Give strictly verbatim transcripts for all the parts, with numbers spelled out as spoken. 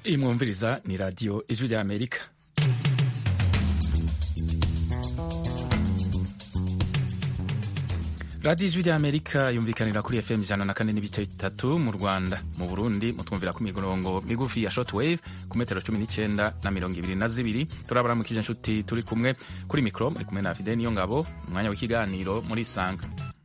iyi mwumviriza ni radiyo ijwi rya amerika. radiyo ijwi rya amerika yumvikanira kuri fm ijana na kane n'ibice bitatu mu rwanda. Mu burundi mutwumvira ku mirongo migufi ya shortwave ku metero cumi n'icyenda na mirongo ibiri na zibiri. turabaramukije inshuti turi kumwe kuri mikoro, muri kumwe na Fidel Niyongabo. Umwanya w'ikiganiro muri Isanga.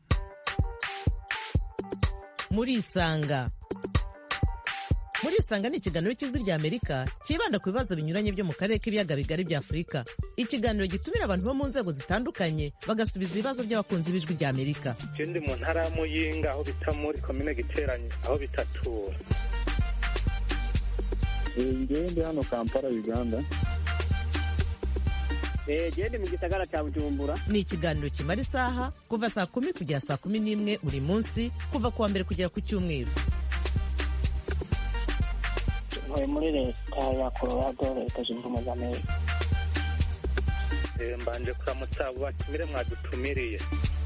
muri Isanga muri Isanga ni ikiganiro cy'ijwi rya Amerika kibanda ku bibazo binyuranye byo mu karere k'ibiyaga bigari bya Afurika. Ikiganiro gitumira abantu bo mu nzego zitandukanye bagasubiza ibibazo by'abakunzi b'ijwi rya Amerika. Je ndi mu ntara ya Muyinga aho bita muri komine Giteranyi aho bitatura. Ngewe ndi hano Kampala, Uganda. Je ndi mu gisagara cya Bujumbura. Ni ikiganiro kimara isaha kuva saa kumi kugera saa kumi n'imwe buri munsi, kuva kuwa mbere kugera ku cyumweru. Ntuye muri leta ya Colorado, leta zunze ubumwe za Amerika. Mbanje kuramutsa abo batumire mwadutumiriye.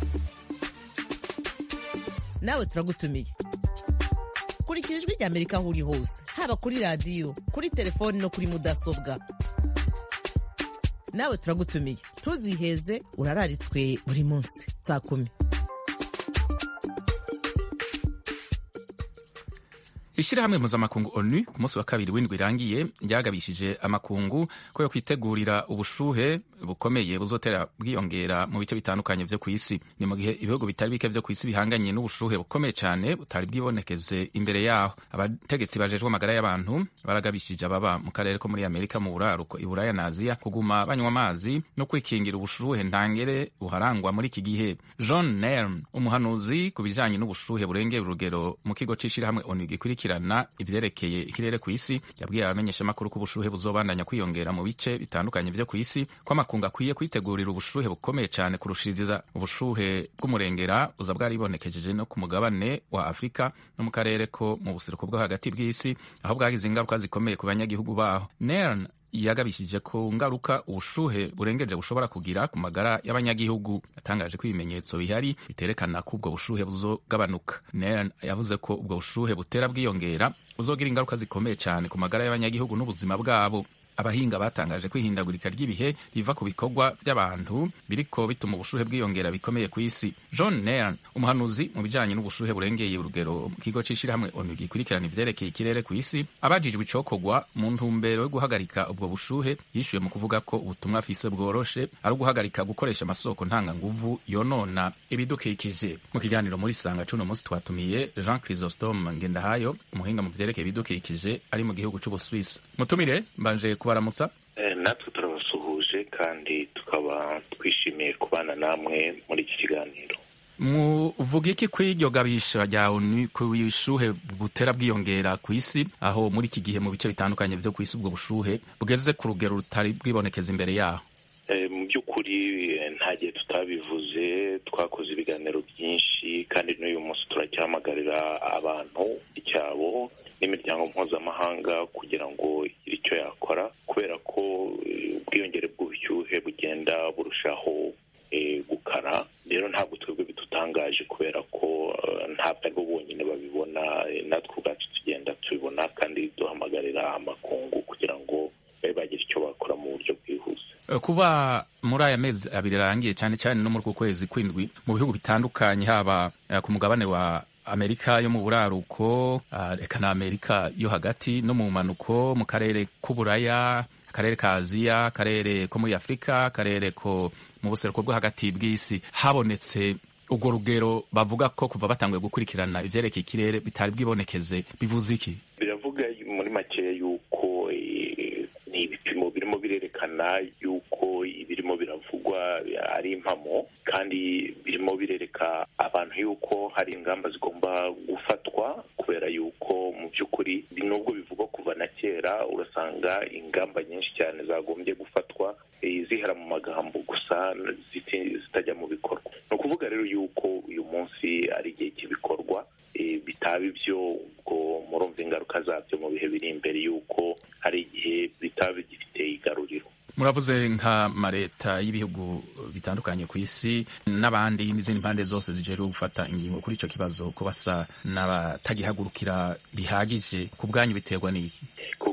Nawe turagutumiye. Kurikira ijwi rya Amerika aho uri hose, haba kuri radiyo, kuri telefoni no kuri mudasobwa. Nawe turagutumiye, ntuziheze, urararitswe buri munsi saa kumi. Ishirahamwe mpuzamakungu ONU ku munsi wa kabiri w'indwi irangiye ryagabishije amakungu ko yo kwitegurira ubushuhe bukomeye buzotera bwiyongera mu bice bitandukanye vyo kw'isi. Ni mu gihe ibihugu bitari bike vyo kw'isi bihanganye n'ubushuhe bukomeye cyane butari bwibonekeze imbere yaho. Abategetsi bajejwe amagara y'abantu baragabishije ababa mu karere ko muri Amerika, mu buraruko, i Buraya na Aziya kuguma banywa amazi no kwikingira ubushuhe ntangere buharangwa muri iki gihe. John Nairn, umuhanuzi ku bijanye n'ubushuhe burengeye urugero mu kigo c'ishirahamwe ONU gikurikirana ivyerekeye ikirere kw'isi, yabwiye abamenyesha makuru ko ubushuhe buzobandanya kwiyongera mu bice bitandukanye vyo kw'isi, ko amakungu akwiye kwitegurira ubushuhe bukomeye cyane kurushiriza. Ubushuhe bw'umurengera buza bwaribonekejeje no ku mugabane wa Afrika no mu karere ko mu buseruko bwo hagati bw'isi, aho bwagize ingaruka zikomeye ku banyagihugu baho. Nairn yagabishije ko ngaruka ubushuhe burengeje bushobora kugira ku magara y'abanyagihugu. Yatangaje ko ibimenyetso bihari biterekana ko ubwo bushuhe buzogabanuka. Nairn yavuze ko ubwo bushuhe butera bwiyongera buzogira ingaruka zikomeye cyane ku magara y'abanyagihugu n'ubuzima bwabo. Abahinga batangaje ko ihindagurika ry'ibihe riva ku bikorwa by'abantu biriko bituma ubushuhe bwiyongera bikomeye ku isi. John Nairn, umuhanuzi mu bijanye n'ubushuhe burengeye urugero mu kigo c'ishirahamwe ONU gikurikirana ivyerekeye ikirere ku isi, abajijwe icokorwa mu ntumbero yo guhagarika ubwo bushuhe, yishuye mu kuvuga ko ubutumwa afise bworoshe ari uguhagarika gukoresha amasoko ntanganguvu yonona ibidukikije. Mu kiganiro muri Isanga cuno munsi twatumiye Jean Chrysostome Ngendahayo, umuhinga mu vyerekeye ibidukikije ari mu gihugu c'Ubuswisi. Mutumire, mbanje kubaramutsa. Eh, natwe turabasuhuje kandi tukaba twishimiye kubana namwe muri iki kiganiro. Muvuga iki kw'iryo gabisha rya ONU ku bushuhe butera bwiyongera ku isi, aho muri iki gihe mu bice bitandukanye vyo kw'isi ubwo bushuhe bugeze ku rugero rutari bwibonekeza imbere yaho? Eh, mu by'ukuri nta gihe tutabivuze, twakoze ibiganiro byinshi kandi n'uyu munsi turacyahamagarira abantu icyabo n'imiryango mpuzamahanga kugira ngo igire icyo yakora, kubera ko ubwiyongere bw'ubushyuhe bugenda burushaho gukara. Rero ntabwo twebwe bitutangaje kubera ko ntabwo ari bo bonyine babibona, natwe ubwacu tugenda tubibona kandi duhamagarira amakungu kugira ngo babe bagira icyo bakora mu buryo bwihuse. Kuba muri aya mezi abiri arangiye, cyane cyane no muri uku kwezi kw'indwi, mu bihugu bitandukanye, haba ku mugabane wa Amerika yo mu buraruko, eka na Amerika yo hagati no mu manuko, mu karere k'Uburaya, akarere ka Aziya, akarere ko muri Afrika, akarere ko mu buseruko bwo hagati bw'isi, habonetse urwo rugero bavuga ko kuva batanguye gukurikirana ivyerekeye ikirere bitari bwibonekeze. Bivuze iki? Biravuga muri make yuko ni ibipimo birimo birerekana yuko ibirimo biravugwa ari impamo, kandi birimo birereka abantu yuko hari ingamba zigomba gufatwa, kubera yuko mu by'ukuri nubwo bivugwa kuva na kera, urasanga ingamba nyinshi cyane zagombye gufatwa zihera mu magambo gusa zitajya mu bikorwa. Ni ukuvuga rero yuko uyu munsi ari igihe cy'ibikorwa, bitaba ibyo ubwo murumva ingaruka zabyo mu bihe biri imbere, yuko hari igihe bitaba bigifite igaruriro. Muravuze nka mareta y'ibihugu bitandukanye ku isi n'abandi n'izindi mpande zose zijejwe gufata ingingo kuri ico kibazo, ko basa n'abatagihagurukira bihagije. Ku bwanyu biterwa n'iki? Ku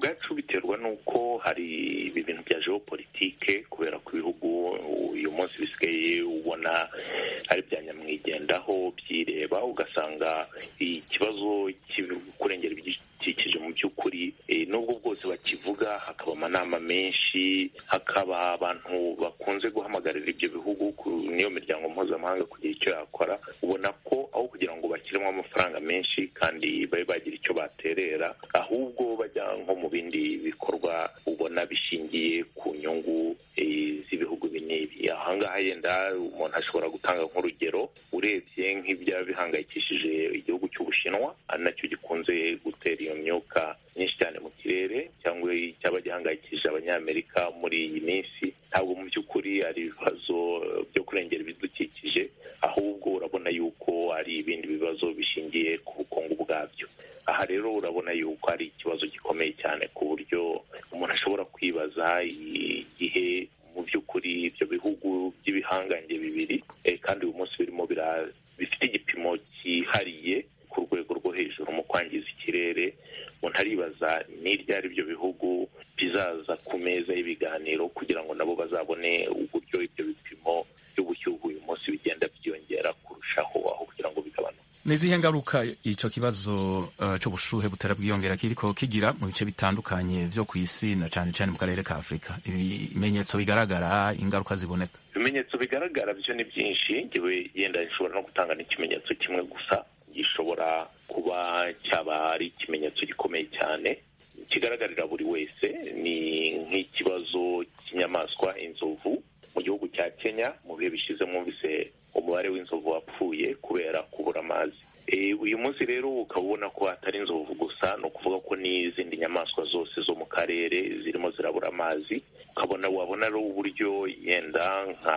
bwacu biterwa n'uko hari ibintu bya geopolitike kubera ko ibihugu uyu munsi bisigaye ubona ari bya nyamwigendaho byireba, ugasanga ikibazo cyo kurengera ibidukikije mu by'ukuri nubwo bwose bakivuga, hakaba amanama menshi, hakaba abantu bakunze guhamagarira ibyo bihugu n'iyo miryango mpuzamahanga kugira icyo yakora, ubona ko aho kugira ngo bashyiremo amafaranga menshi kandi babe bagira icyo baterera, ahubwo bajya nko mu bindi bikorwa ubona bishingiye ku nyungu z'ibihugu bin'ibi. Ahangaha yenda umuntu ashobora gutanga nk'urugero, urebye nk'ibya bihangayikishije igihugu cy'Ubushinwa, ari nacyo gikunze gutera iyo myuka myinshi cyane mu kirere, cyangwa cyaba gihangayikishije abanyamerika muri iyi minsi, ntabwo mu by'ukuri ari ibibazo byo kurengera ibidukikije, ahubwo urabona yuko ari ibindi bibazo bishingiye ku bukungu bwabyo. Aha rero urabona yuko ari ikibazo gikomeye cyane ku buryo umuntu ashobora kwibaza igihe mu by'ukuri ibyo bihugu by'ibihangange bibiri kandi uyu munsi birimo bifite igipimo cyihariye ku rwego rwo hejuru mu kwangiza ikirere, umuntu aribaza n'iryari ibyo bihugu bizaza ku meza y'ibiganiro kugira ngo nabo bazabone uburyo ibyo bipimo by'ubushyuhe uyu munsi bigenda byiyongera kurushaho aho kugira ngo bigabanuke. Nizihe ngaruka ico kibazo uh, c'ubushuhe butera bwiyongera kiriko kigira mu bice bitandukanye vyo kw'isi na cane cane mu karere ka Afrika? Ibimenyetso bigaragara, ingaruka ziboneka? Ibimenyetso bigaragara byo ni byinshi, ngewe yenda nshobora no gutanga n'ikimenyetso kimwe gusa gishobora kuba cyaba ari ikimenyetso gikomeye cyane kigaragarira buri wese. Ni nk'ikibazo cy'inyamaswa, inzovu mu gihugu cya Kenya. Mu bihe bishize mwumvise umubare w'inzovu wapfuye kubera kubura amazi. E, uyu munsi rero ukabona ko atari inzovu gusa, no kuvuga ko n'izindi nyamaswa zose zo mu karere zirimo zirabura amazi. Ukabona wabona ari uburyo yenda nka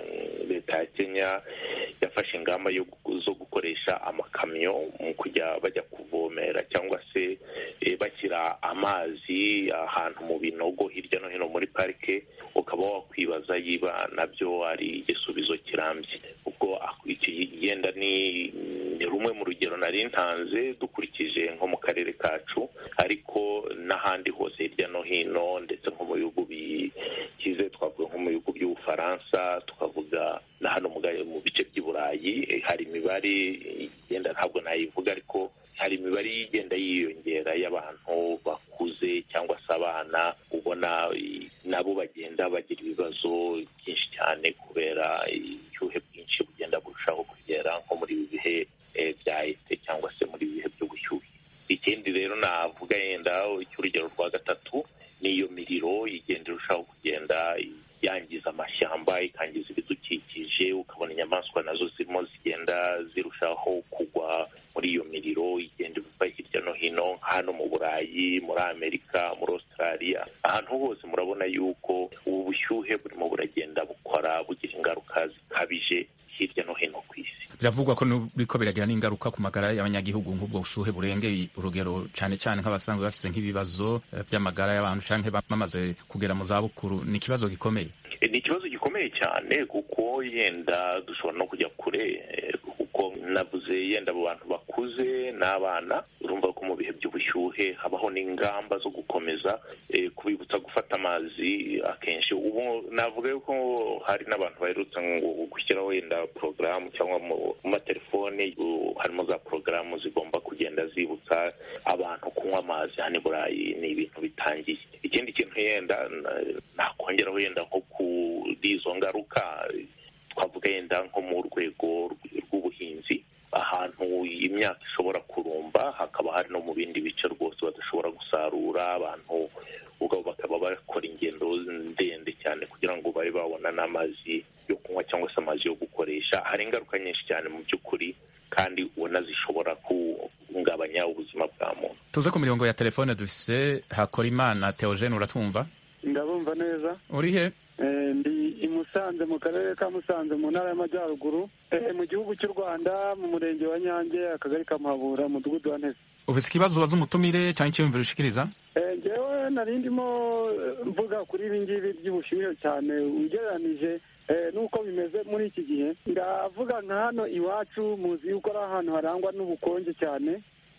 leta ya Kenya yafashe ingamba zo gukoresha amakamyo mu kujya bajya kuvomera cyangwa se e, bashyira amazi ahantu mu binogo hirya no hino muri parike. Ukaba wakwibaza yiba nabyo ari igisubizo kirambye. Ubwo iki yenda ni rumwe mu rugero nari ntanze dukurikije nko mu karere kacu, ariko n'ahandi hose hirya no hino, ndetse nko mu bihugu bikize, twavuga nko mu bihugu by'Ubufaransa, tukavuga na hano mu bice by'i Burayi, hari imibare igenda, ntabwo nayivuga, ariko hari imibare igenda yiyongera y'abantu bakuze cyangwa se abana, ubona nabo bagenda bagira ibibazo byinshi cyane kubera ibyuhe bwinshi bugenda burushaho kugera nko muri ibi bihe bya ete cyangwa se muri ibi bihe by'ubushyuhe. Ikindi rero navuga yenda cy'urugero rwa gatatu ni iyo miriro igenda irushaho kugenda yangiza amashyamba, ikangiza ibidukikije, ukabona inyamaswa nazo zirimo zigenda zirushaho kugwa muri iyo miriro igenda iva hirya no hino, hano mu Burayi, muri Amerika, muri Australia. Ahantu hose murabona yuko ubu bushyuhe burimo buragenda bukora bugira ingaruka zikabije hirya no hino ku isi. Biravugwa ko biriko biragira n'ingaruka ku magara y'abanyagihugu, nk'ubwo bushuhe burengeye urugero, cane cane nk'abasanzwe bafise nk'ibibazo by'amagara y'abantu canke bamaze kugera mu zabukuru. Ni ikibazo gikomeye? Ni ikibazo gikomeye cyane, kuko yenda dushobora no kujya kure, kuko navuze yenda abo bantu bakuze n'abana, urumva ko mu bihe by'ubushyuhe habaho n'ingamba zo gukomeza e, kubibutsa gufata amazi akenshi. Ubu navuga ko hari n'abantu baherutse ngo gushyiraho yenda porogaramu cyangwa mu matelefone, harimo za porogaramu zigomba kugenda zibutsa abantu kunywa amazi. Hano i Burayi ni ibintu bitangiye. Ikindi kintu yenda nakongeraho yenda nko kuri izo ngaruka, twavuga yenda nko mu rwego rw'ubuhinzi, ahantu imyaka ishobora kurumba, hakaba hari no mu bindi bice rwose badashobora gusarura. Abantu ubwo bakaba bakora ingendo ndende cyane kugira ngo babe babona n'amazi yo kunywa cyangwa se amazi yo gukoresha. Hari ingaruka nyinshi cyane mu by'ukuri, kandi ubona zishobora guhungabanya ubuzima bwa muntu. Tuze ku mirongo ya telefone dufise Hakorimana Theogene, uratwumva? Ndabumva neza. Uri he? Ndi i Musanze, mu karere ka Musanze, mu ntara y'Amajyaruguru, mu gihugu cy'u Rwanda, mu murenge wa Nyange, akagari ka Muhabura, umudugudu wa Ntese. Ufise ikibazo ubaza umutumire cyangwa icyiyumviro ushikiriza? Njyewe nari ndimo mvuga kuri ibi ngibi by'ubushyuhe cyane ugereranije nuko bimeze muri iki gihe. Ndavuga nka hano iwacu, muzi yuko ari ahantu harangwa n'ubukonje cyane,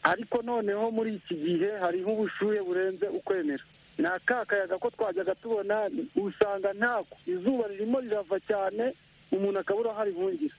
ariko noneho muri iki gihe hariho ubushuhe burenze ukwemera. ni aka kayaga ko twajyaga tubona usanga ntako, izuba ririmo rirava cyane umuntu akabura aho arihungira.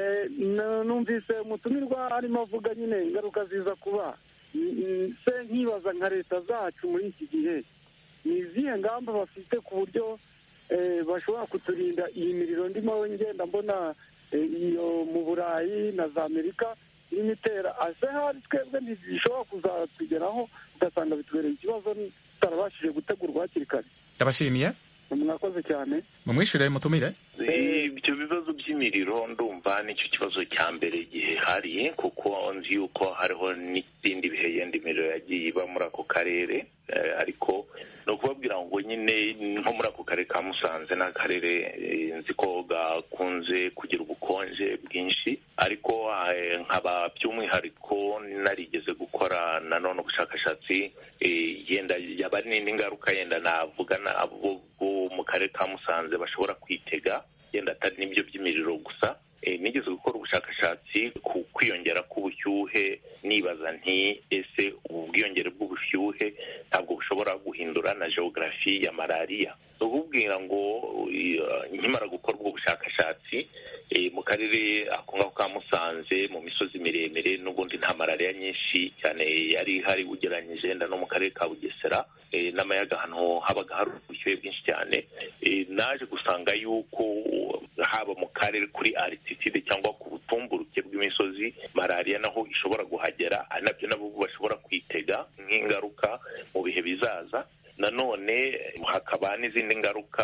Numvise umutumirwa arimo avuga nyine ingaruka ziza kuba, se nkibaza nka leta zacu muri iki gihe ni izihe ngamba bafite ku buryo bashobora kuturinda iyi miriro ndimo ngenda mbona iyo mu Burayi na za Amerika irimo itera, ase hari twebwe ntizishobora kuzatugeraho ugasanga bitubereye ikibazo tutarabashije gutegurwa hakiri kare. Ndabashimiye, mwakoze cyane. mumwishyure mutumire. Ibyo bibazo by'imiriro ndumva nicyo kibazo cya mbere gihari, kuko nzi yuko hariho n'ibindi bihe yenda imiriro yagiye iba muri ako karere, ariko ni ukubabwira ngo nyine nko muri ako karere ka Musanze ni akarere nzi ko gakunze kugira ubukonje bwinshi, ariko nkaba by'umwihariko narigeze gukora nanone ubushakashatsi yenda yaba ari n'indi ngaruka yenda navuga nabo mu karere ka Musanze bashobora kwitega, yenda atari n'ibyo by'imiriro gusa. Nigeze gukora ubushakashatsi ku kwiyongera k'ubushyuhe, nibaza nti ese ubu bwiyongere bw'ubushyuhe ntabwo bushobora guhindura na geografi ya malariya. Ububwira ngo nkimara gukora ubwo bushakashatsi mu karere ako ngako ka Musanze mu misozi miremire n'ubundi nta malariya nyinshi cyane yari ihari ugereranyije wenda no mu karere ka Bugesera n'amayaga ahantu habaga hari ubushyuhe bwinshi cyane. Naje gusanga yuko haba mu karere kuri altitude cyangwa ku butumburuke bw'imisozi malariya naho ishobora guhagera, ari nabyo nabo bashobora kwitega nk'ingaruka mu bihe bizaza. Nanone hakaba n'izindi ngaruka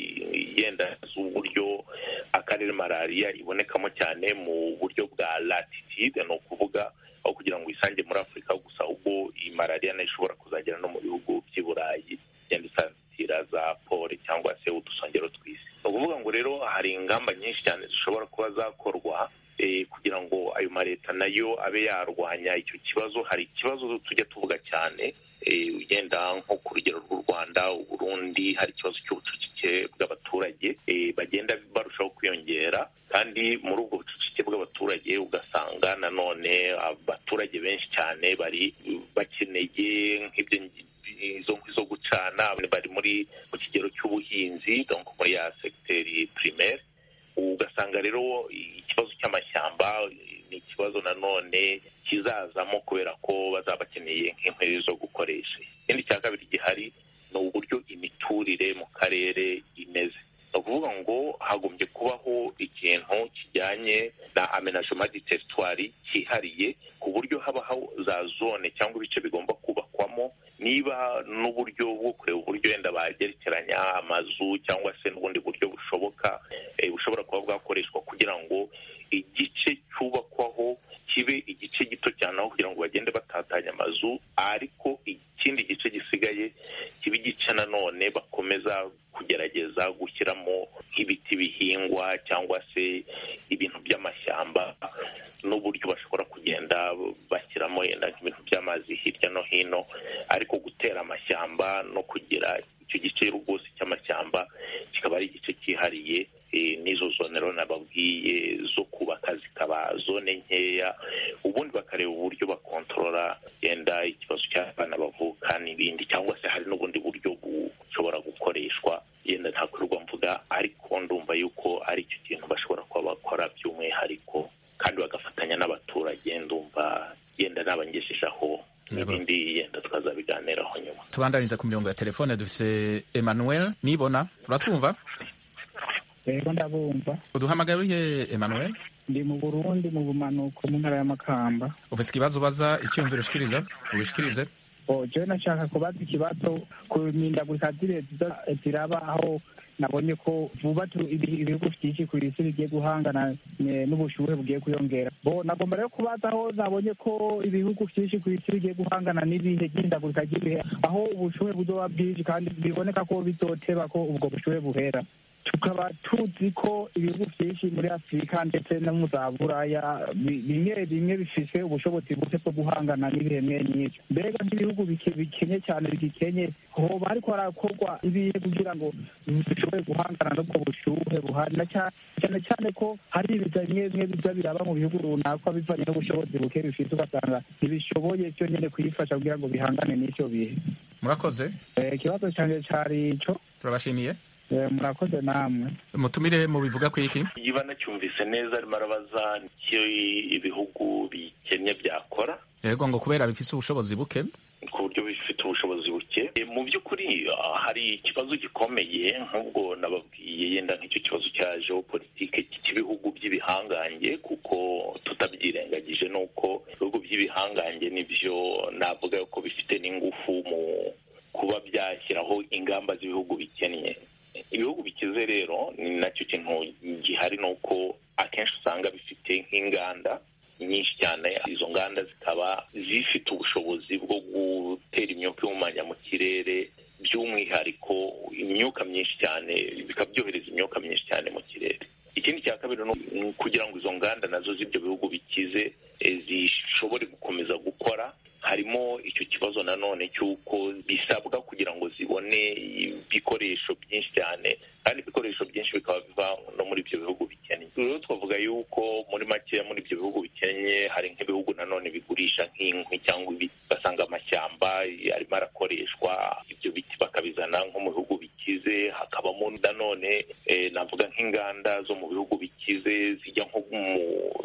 yenda z'uburyo akarere malariya ibonekamo cyane mu buryo bwa latitude, ni ukuvuga aho kugira ngo isange muri Afurika gusa, ubwo iyi malariya nayo ishobora kuzagera no mu bihugu by'i Burayi yenda isatira za pole cyangwa se udusongero tw'isi. Ni ukuvuga ngo rero hari ingamba nyinshi cyane zishobora kuba zakorwa kugira ngo ayo maleta nayo abe yarwanya icyo kibazo. Hari ikibazo tujya tuvuga cyane ugenda nko ku rugero rw'u Rwanda, u Burundi, hari ikibazo cy'ubucucike bw'abaturage bagenda barushaho kwiyongera, kandi muri ubwo bucucike bw'abaturage ugasanga nanone abaturage benshi cyane bari bakeneye nk'ibyo izo zo gucana, bari muri mu kigero cy'ubuhinzi, donc muri ya secteur primaire. Ugasanga rero ikibazo cy'amashyamba ni ikibazo nanone kizazamo kubera ko bazaba bakeneye nk'inkwi zo gukoresha. Ikindi cya kabiri gihari ni uburyo imiturire mu karere imeze. Ni ukuvuga ngo hagombye kubaho ikintu kijyanye na aménagement du territoire cyihariye, ku buryo habaho za zone cyangwa ibice bigomba kubakwamo, niba n'uburyo bwo kureba uburyo wenda bagerekeranya amazu cyangwa se n'ubundi buryo bushoboka bushobora kuba bwakoreshwa kugira ngo igice cyubakwaho kibe igice gito cyane, aho kugira ngo bagende batatanya amazu, ariko ikindi gice gisigaye kibe igice nanone bakomeza kugerageza gushyiramo nk'ibiti bihingwa cyangwa se ibintu by'amashyamba, n'uburyo bashobora kugenda bashyiramo yenda nk'ibintu by'amazi hirya no hino. Ariko gutera amashyamba no kugira icyo gice rwose cy'amashyamba kikaba ari igice cyihariye, n'izo zone rero nababwiye zo kubaka zikaba zone nkeya, ubundi bakareba uburyo bakontorora yenda ikibazo cy'abana bavuka n'ibindi, cyangwa se hari n'ubundi buryo bushobora gukoreshwa yenda ntakorwa mvuga, ariko ndumva yuko ari icyo kintu bashobora kuba bakora by'umwihariko, kandi bagafatanya n'abaturage. Ndumva yenda nabangejejeho n'ibindi yenda twazabiganiraho nyuma. Tubandaniza ku mirongo ya telefone dufise Emmanuel Nibona, uratwumva? Yego ndabumva. Uduhamagariye Emmanuel? Ndi mu Burundi mu bumanuko mu ntara ya Makamba. Ufise ikibazo baza icyumviro ushikiriza ubishikirize? Oh, je nashaka kubaza ikibazo ku mihindagurika ziraba aho nabonye ko vuba ibihugu byinshi ku isi bigiye guhangana n'ubushuhe bugiye kwiyongera. Bo nagomba rero kubaza aho nabonye ko ibihugu byinshi ku isi bigiye guhangana n'ibihe by'ihindagurika ry'ibihe, aho ubushuhe buzoba bwinshi kandi biboneka ko bizoteba ko ubwo bushuhe buhera. tukaba tuzi ko ibihugu byinshi muri afurika ndetse no mu za buraya bimwe bimwe bifise ubushobozi buke bwo guhangana n'ibiremwe n'ibyo. Mbega nk'ibihugu bikenye cyane bigikenye hoba hariko harakorwa ibihe kugira ngo dushobore guhangana n'ubwo bushuhe buhari, na cyane cyane ko hari ibiza bimwe bimwe biza biraba mu bihugu runaka bivanye n'ubushobozi buke bifite, ugasanga ntibishoboye byo nyene kuyifasha kugira ngo bihangane n'icyo bihe. Murakoze. Ikibazo cyane cyari ico. Turabashimiye. Murakoze namwe. Mutumire mu bivuga ku iki? Yiba nacyumvise neza, arimo arabaza icyo ibihugu bikennye byakora. Yego, ngo kubera bifise ubushobozi buke. Ku buryo bifite ubushobozi buke. Mu by'ukuri hari ikibazo gikomeye nk'ubwo nababwiye, yenda nk'icyo kibazo cya geopolitike cy'ibihugu by'ibihangange, kuko tutabyirengagije nuko ibihugu by'ibihangange nibyo navuga ko bifite n'ingufu mu kuba byashyiraho ingamba z'ibihugu bikennye. Ibihugu bikize rero ni nacyo kintu gihari, nuko akenshi usanga bifite nk'inganda nyinshi cyane. Izo nganda zikaba zifite ubushobozi bwo gutera imyuka ihumanya mu kirere, by'umwihariko imyuka myinshi cyane, bikabyohereza imyuka myinshi cyane mu kirere. Ikindi cya kabiri ni kugira ngo izo nganda nazo z'ibyo bihugu bikize zishobore gukomeza gukora, harimo icyo kibazo nanone cy'uko bisabwa kugira ngo zibone ibikoresho byinshi cyane, kandi ibikoresho byinshi bikaba biva no muri ibyo bihugu bikennye. Rero twavuga yuko muri make muri ibyo bihugu bikennye hari nk'ibihugu nanone bigurisha nk'inkwi cyangwa ibiti, basanga amashyamba arimo arakoreshwa, ibyo biti bakabizana nko mu bihugu bikize. Hakabamo nanone eh, navuga nk'inganda zo mu bihugu bikize zijya nko mu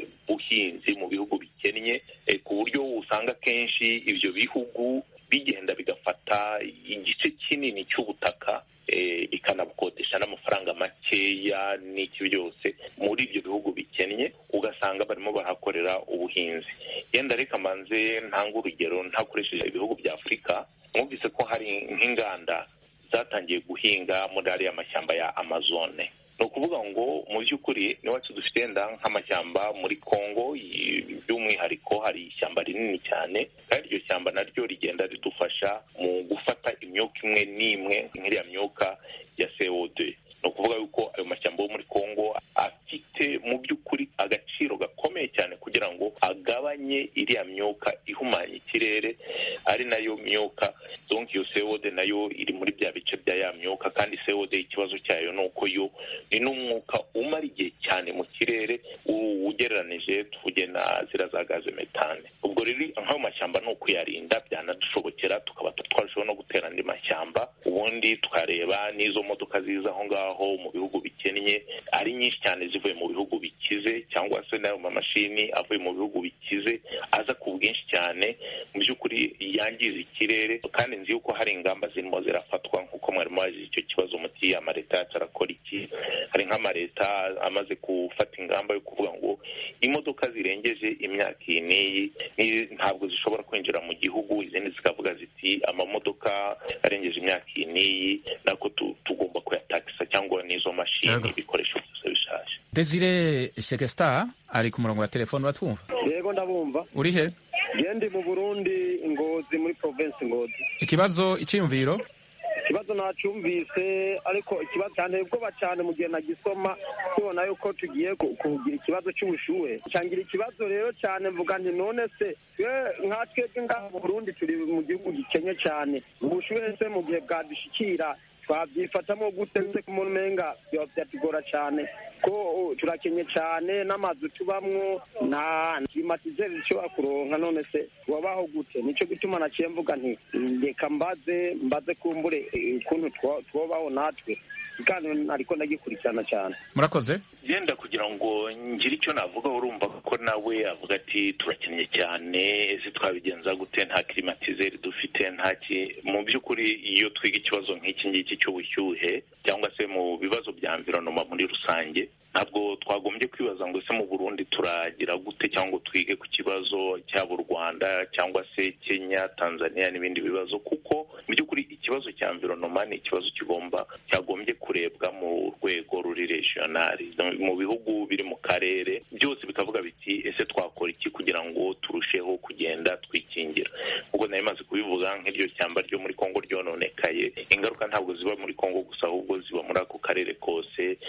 buhinzi mu bihugu bikennye, eh, ku buryo usanga kenshi ibyo bihugu bigenda bigafata igice kinini cy'ubutaka bikanabukodesha n'amafaranga makeya n'iki byose muri ibyo bihugu bikennye, ugasanga barimo barahakorera ubuhinzi. Yenda reka manze ntanga urugero ntakoresheje ibihugu bya Afurika. Mwumvise ko hari nk'inganda zatangiye guhinga muri ariya mashyamba ya Amazone. Ni ukuvuga ngo mu by'ukuri niwacu dufite nda nk'amashyamba muri Congo, by'umwihariko hari ishyamba rinini cyane, kandi iryo shyamba naryo rigenda ridufasha mu gufata imyuka imwe n'imwe nk'iriya myuka ya C O deux. Ni ukuvuga yuko ayo mashyamba yo muri Congo afite mu by'ukuri agaciro gakomeye cyane kugira ngo agabanye iriya myuka ihumanya ikirere, ari nayo myuka donc iyo C O deux nayo iri muri bya bice bya ya myuka. Kandi C O deux ikibazo cyayo ni uko yo ni n'umwuka umara igihe cyane mu kirere ugereranije tuvuge na zira za gaze metane. Ubwo rero nk'ayo mashyamba ni ukuyarinda, byanadushobokera tukaba twarushaho no gutera andi mashyamba, ubundi tukareba n'izo modoka ziza aho ngaho mu bihugu bikennye ari nyinshi cyane zivuye mu bihugu bikize, cyangwa se n'ayo mamashini avuye mu bihugu bikize aza ku bwinshi cyane, mu by'ukuri yangiza ikirere. Kandi nzi yuko hari ingamba zirimo zirafatwa, nk'uko mwari mwaje icyo kibazo muti amaleta yacu arakora iki. Hari nk'amaleta amaze gufata ingamba yo kuvuga ngo imodoka zirengeje imyaka iyi n'iyi ntabwo zishobora kwinjira mu gihugu, izindi zikavuga ziti amamodoka arengeje imyaka iyi n'iyi nako tugomba kuyatakisa, cyangwa n'izo mashini ibikoresho byose bishaje. Desire Shekesta ari ku murongo wa telefone, batwumva? Yego ndabumva. Uri he? Gendi mu Burundi, Ngozi, muri province Ngozi. Ikibazo iciyumviro? Ikibazo nacyumvise, ariko ikibazo cyane ubwoba cyane mu gihe nagisoma tubona yuko tugiye kugira ikibazo cy'ubushuhe. Cyangira ikibazo rero cyane mvuga nti none se twe nkatwe ngaha mu Burundi turi mu gihugu gikenye cyane, ubushuhe se mu gihe bwadushikira twabyifatamo gute? Se ku muntu menga byatugora cyane ko turakenye cyane, n'amazu tubamwo nta klimatizeri zishobora kuronka. None se wabaho gute? Nico gituma naciye mvuga nti reka mbaze mbaze kumbure ukuntu twobaho natwe, kandi ariko ndagikurikirana cyane. Murakoze. Genda kugira ngo ngire icyo navuga, urumva ko nawe avuga ati turakennye cyane, ese twabigenza gute? Nta klimatizeri dufite, ntaki. Mu by'ukuri iyo twiga ikibazo nk'iki ngiki cy'ubushyuhe cyangwa se mu bibazo bya environnement muri rusange, ntabwo twagombye kwibaza ngo ese mu Burundi turagira gute, cyangwa twige ku kibazo cy'u Rwanda cyangwa se Kenya, Tanzania n'ibindi bibazo, kuko mu by'ukuri ikibazo cya environnement ni ikibazo kigomba cyagombye kurebwa mu rwego ruri regional, mu bihugu biri mu karere byose bikavuga biti ese twakora iki kugira ngo turusheho kugenda twikingira. Ubwo nayo maze kubivuga, nk'iryo shyamba ryo muri Kongo ryononekaye, ingaruka ntabwo ziba muri Kongo gusa, ahubwo ziba muri ako karere kose,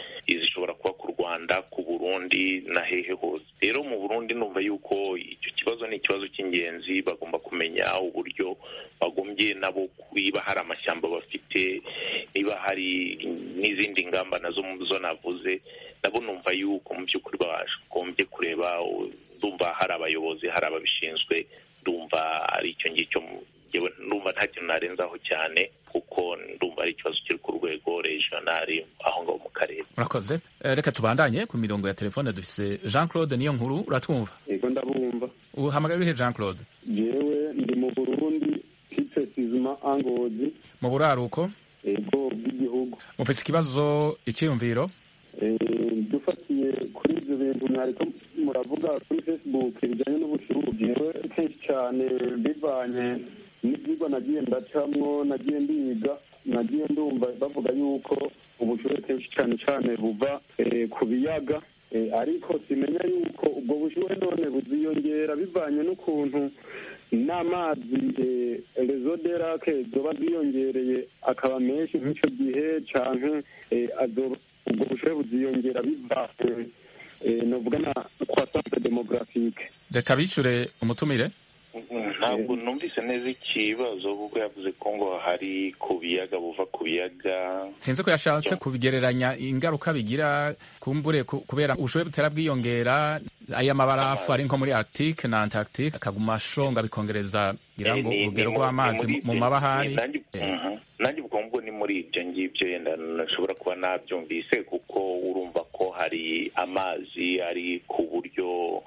na hehe hose. Rero mu Burundi numva yuko icyo kibazo ni ikibazo cy'ingenzi, bagomba kumenya uburyo bagombye nabo kuba hari amashyamba bafite, niba hari n'izindi ngamba nazo zo navuze, nabo numva yuko mu by'ukuri bagombye kureba. Ndumva hari abayobozi, hari ababishinzwe, ndumva ari icyo ngicyo, ndumva nta kintu narenzaho cyane kuko ndumva ari ikibazo kiri ku rwego regionali aho ngaho mu karere. Murakoze. Reka tubandanye ku mirongo ya telefone. Dufise Jean Claude niyo nkuru, uratwumva? Yego ndabumva. Uhamagaye bihe Jean Claude? Jewe ndi mu Burundi, Kisesizima Angozi. Mu buraruko? Yego bw'igihugu. Mufise ikibazo, icyiyumviro? Eh, dufatiye kuri ibyo bintu mwariko muravuga kuri Facebook bijyanye n'ubushubu, jewe kenshi cyane bivanye n'ibyigwa nagiye ndacamwo, nagiye ndiga, nagiye ndumva bavuga yuko ubushuhe kenshi cyane cyane buva ku biyaga, ariko simenya yuko ubwo bushuhe none buziyongera bivanye n'ukuntu n'amazi rezo de rake zoba ziyongereye akaba menshi nk'icyo gihe, canke ubwo bushuhe buziyongera bivanye novuga na croissance demographique. Reka bicure umutumire. Ntabwo numvise neza ikibazo kuko yavuze ko ngo hari ku biyaga, buva ku biyaga. Sinzi ko yashatse kubigereranya ingaruka bigira kumbure kubera ubushuhe butera bwiyongera, aya mabarafu ari nko muri Arctique na Antarctique akaguma ashonga bikongereza ngira ngo urugero rw'amazi mu mabahari. Nanjye ubwo ni muri ibyo ngibyo yenda nashobora kuba nabyumvise, kuko urumva ko hari amazi ari ku buryo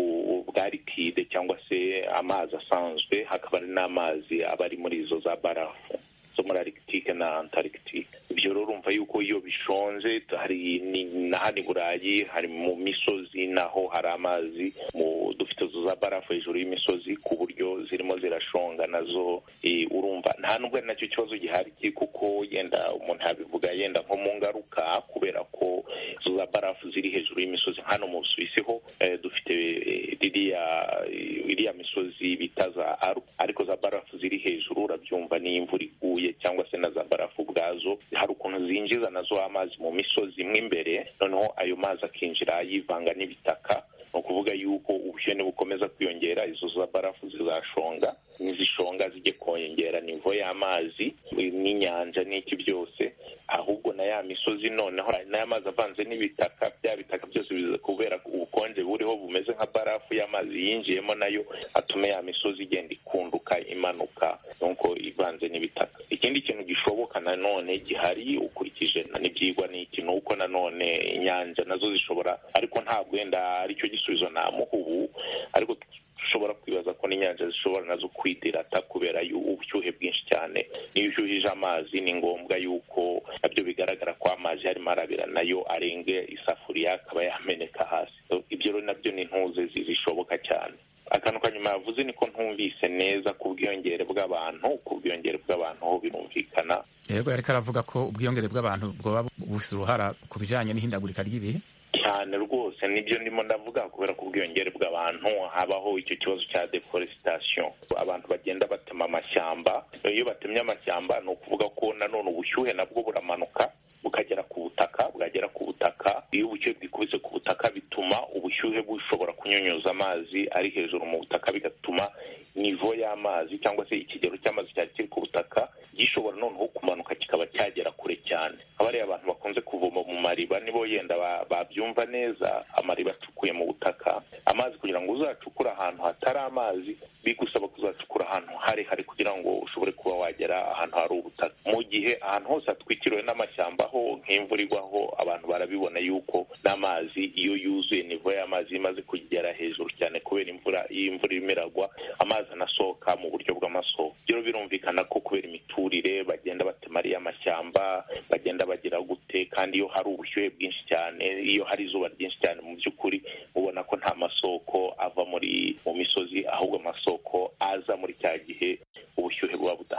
bwa likide cyangwa se amazi asanzwe, hakaba hari n'amazi aba ari muri izo za barafu zo muri Arctique na Antarctique. Ibyo rero urumva yuko iyo bishonje, hari na hano i Burayi hari mu misozi naho hari amazi, dufite zo za barafu hejuru y'imisozi ku buryo zirimo zirashonga nazo. Urumva nta nubwo ari nacyo kibazo gihari, kuko yenda umuntu yabivuga yenda nko mu ngaruka, kubera ko zo za barafu ziri hejuru y'imisozi. Hano mu Busuwisi ho dufite iriya iriya misozi bita za Aru, ariko za barafu ziri hejuru urabyumva n'imvura iguye cyangwa se na za barafu ubwazo hari ukuntu zinjiza nazo amazi mu misozi imwe imbere, noneho ayo mazi akinjira yivanga n'ibitaka. Ni ukuvuga yuko ubushyuhe bukomeza kwiyongera, izo za barafu zizashonga, nizishonga zijye kongera nivo y'amazi n'inyanja n'iki byose, ahubwo na ya misozi noneho n'aya mazi avanze n'ibitaka, bya bitaka byose biza kubera ubukonje buriho bumeze nka barafu y'amazi yinjiyemo, nayo atume ya misozi igenda ikunduka imanuka, nuko ivanze n'ibitaka. Ikindi kintu gishoboka nanone gihari ukurikije n'ibyigwa ni ikintu uko nanone inyanja nazo zishobora, ariko ntabwo wenda aricyo gisubizo namuha ubu, ariko ushobora kwibaza ko n'inyanja zishobora nazo kwidirata kubera ubushyuhe bwinshi cyane. Niyo ushyuhije amazi ni ngombwa yuko nabyo bigaragara ko amazi harimo arabira nayo arenge isafuriya akaba yameneka hasi. Ibyo rero nabyo ni intuze zishoboka cyane. Akantu kanyuma yavuze niko ntumvise neza ku bwiyongere bw'abantu, ku bwiyongere bw'abantu ho birumvikana. Yego, yariko aravuga ko ubwiyongere bw'abantu bwoba bufise uruhara ku bijanye n'ihindagurika ry'ibihe cyane rwose. Nibyo ndimo ndavuga, kubera ko ubwiyongere bw'abantu habaho icyo kibazo cya deforestation, abantu bagenda batema amashyamba. Iyo batemye amashyamba ni ukuvuga ko nanone ubushyuhe nabwo buramanuka bukagera ku butaka, bwagera ku butaka. Iyo ubushyuhe bwikubise ku butaka bituma ubushyuhe bushobora kunyunyuza amazi ari hejuru mu butaka, bigatuma nivo y'amazi cyangwa se ikigero cy'amazi cyari kiri ku butaka gishobora noneho kumanuka kikaba cyagera kure cyane. Abari abantu bakunze kuvoma mu mariba nibo yenda babyumva neza. Amariba acukuye mu butaka, amazi kugira ngo uzacukure ahantu hatari amazi bigusaba kuzacukura ahantu harehare kugira ngo ushobore kuba wagera ahantu hari ubutaka. Mu gihe ahantu hose hatwikiriwe n'amashyamba ho nk'imvura igwaho, abantu barabibona yuko n'amazi iyo yuzuye nivo y'amazi imaze kugera hejuru cyane kubera imvura, iyo imvura irimo iragwa amazi anasohoka mu buryo bw'amasoko. Rero birumvikana ko kubera imiturire bagenda batema ariya amashyamba, bagenda bagira gute, kandi iyo hari ubushyuhe bwinshi cyane, iyo hari izuba ryinshi cyane, mu by'ukuri ubona ko nta masoko ava muri mu misozi, ahubwo amasoko aza muri cya gihe ubushyuhe buba budahari.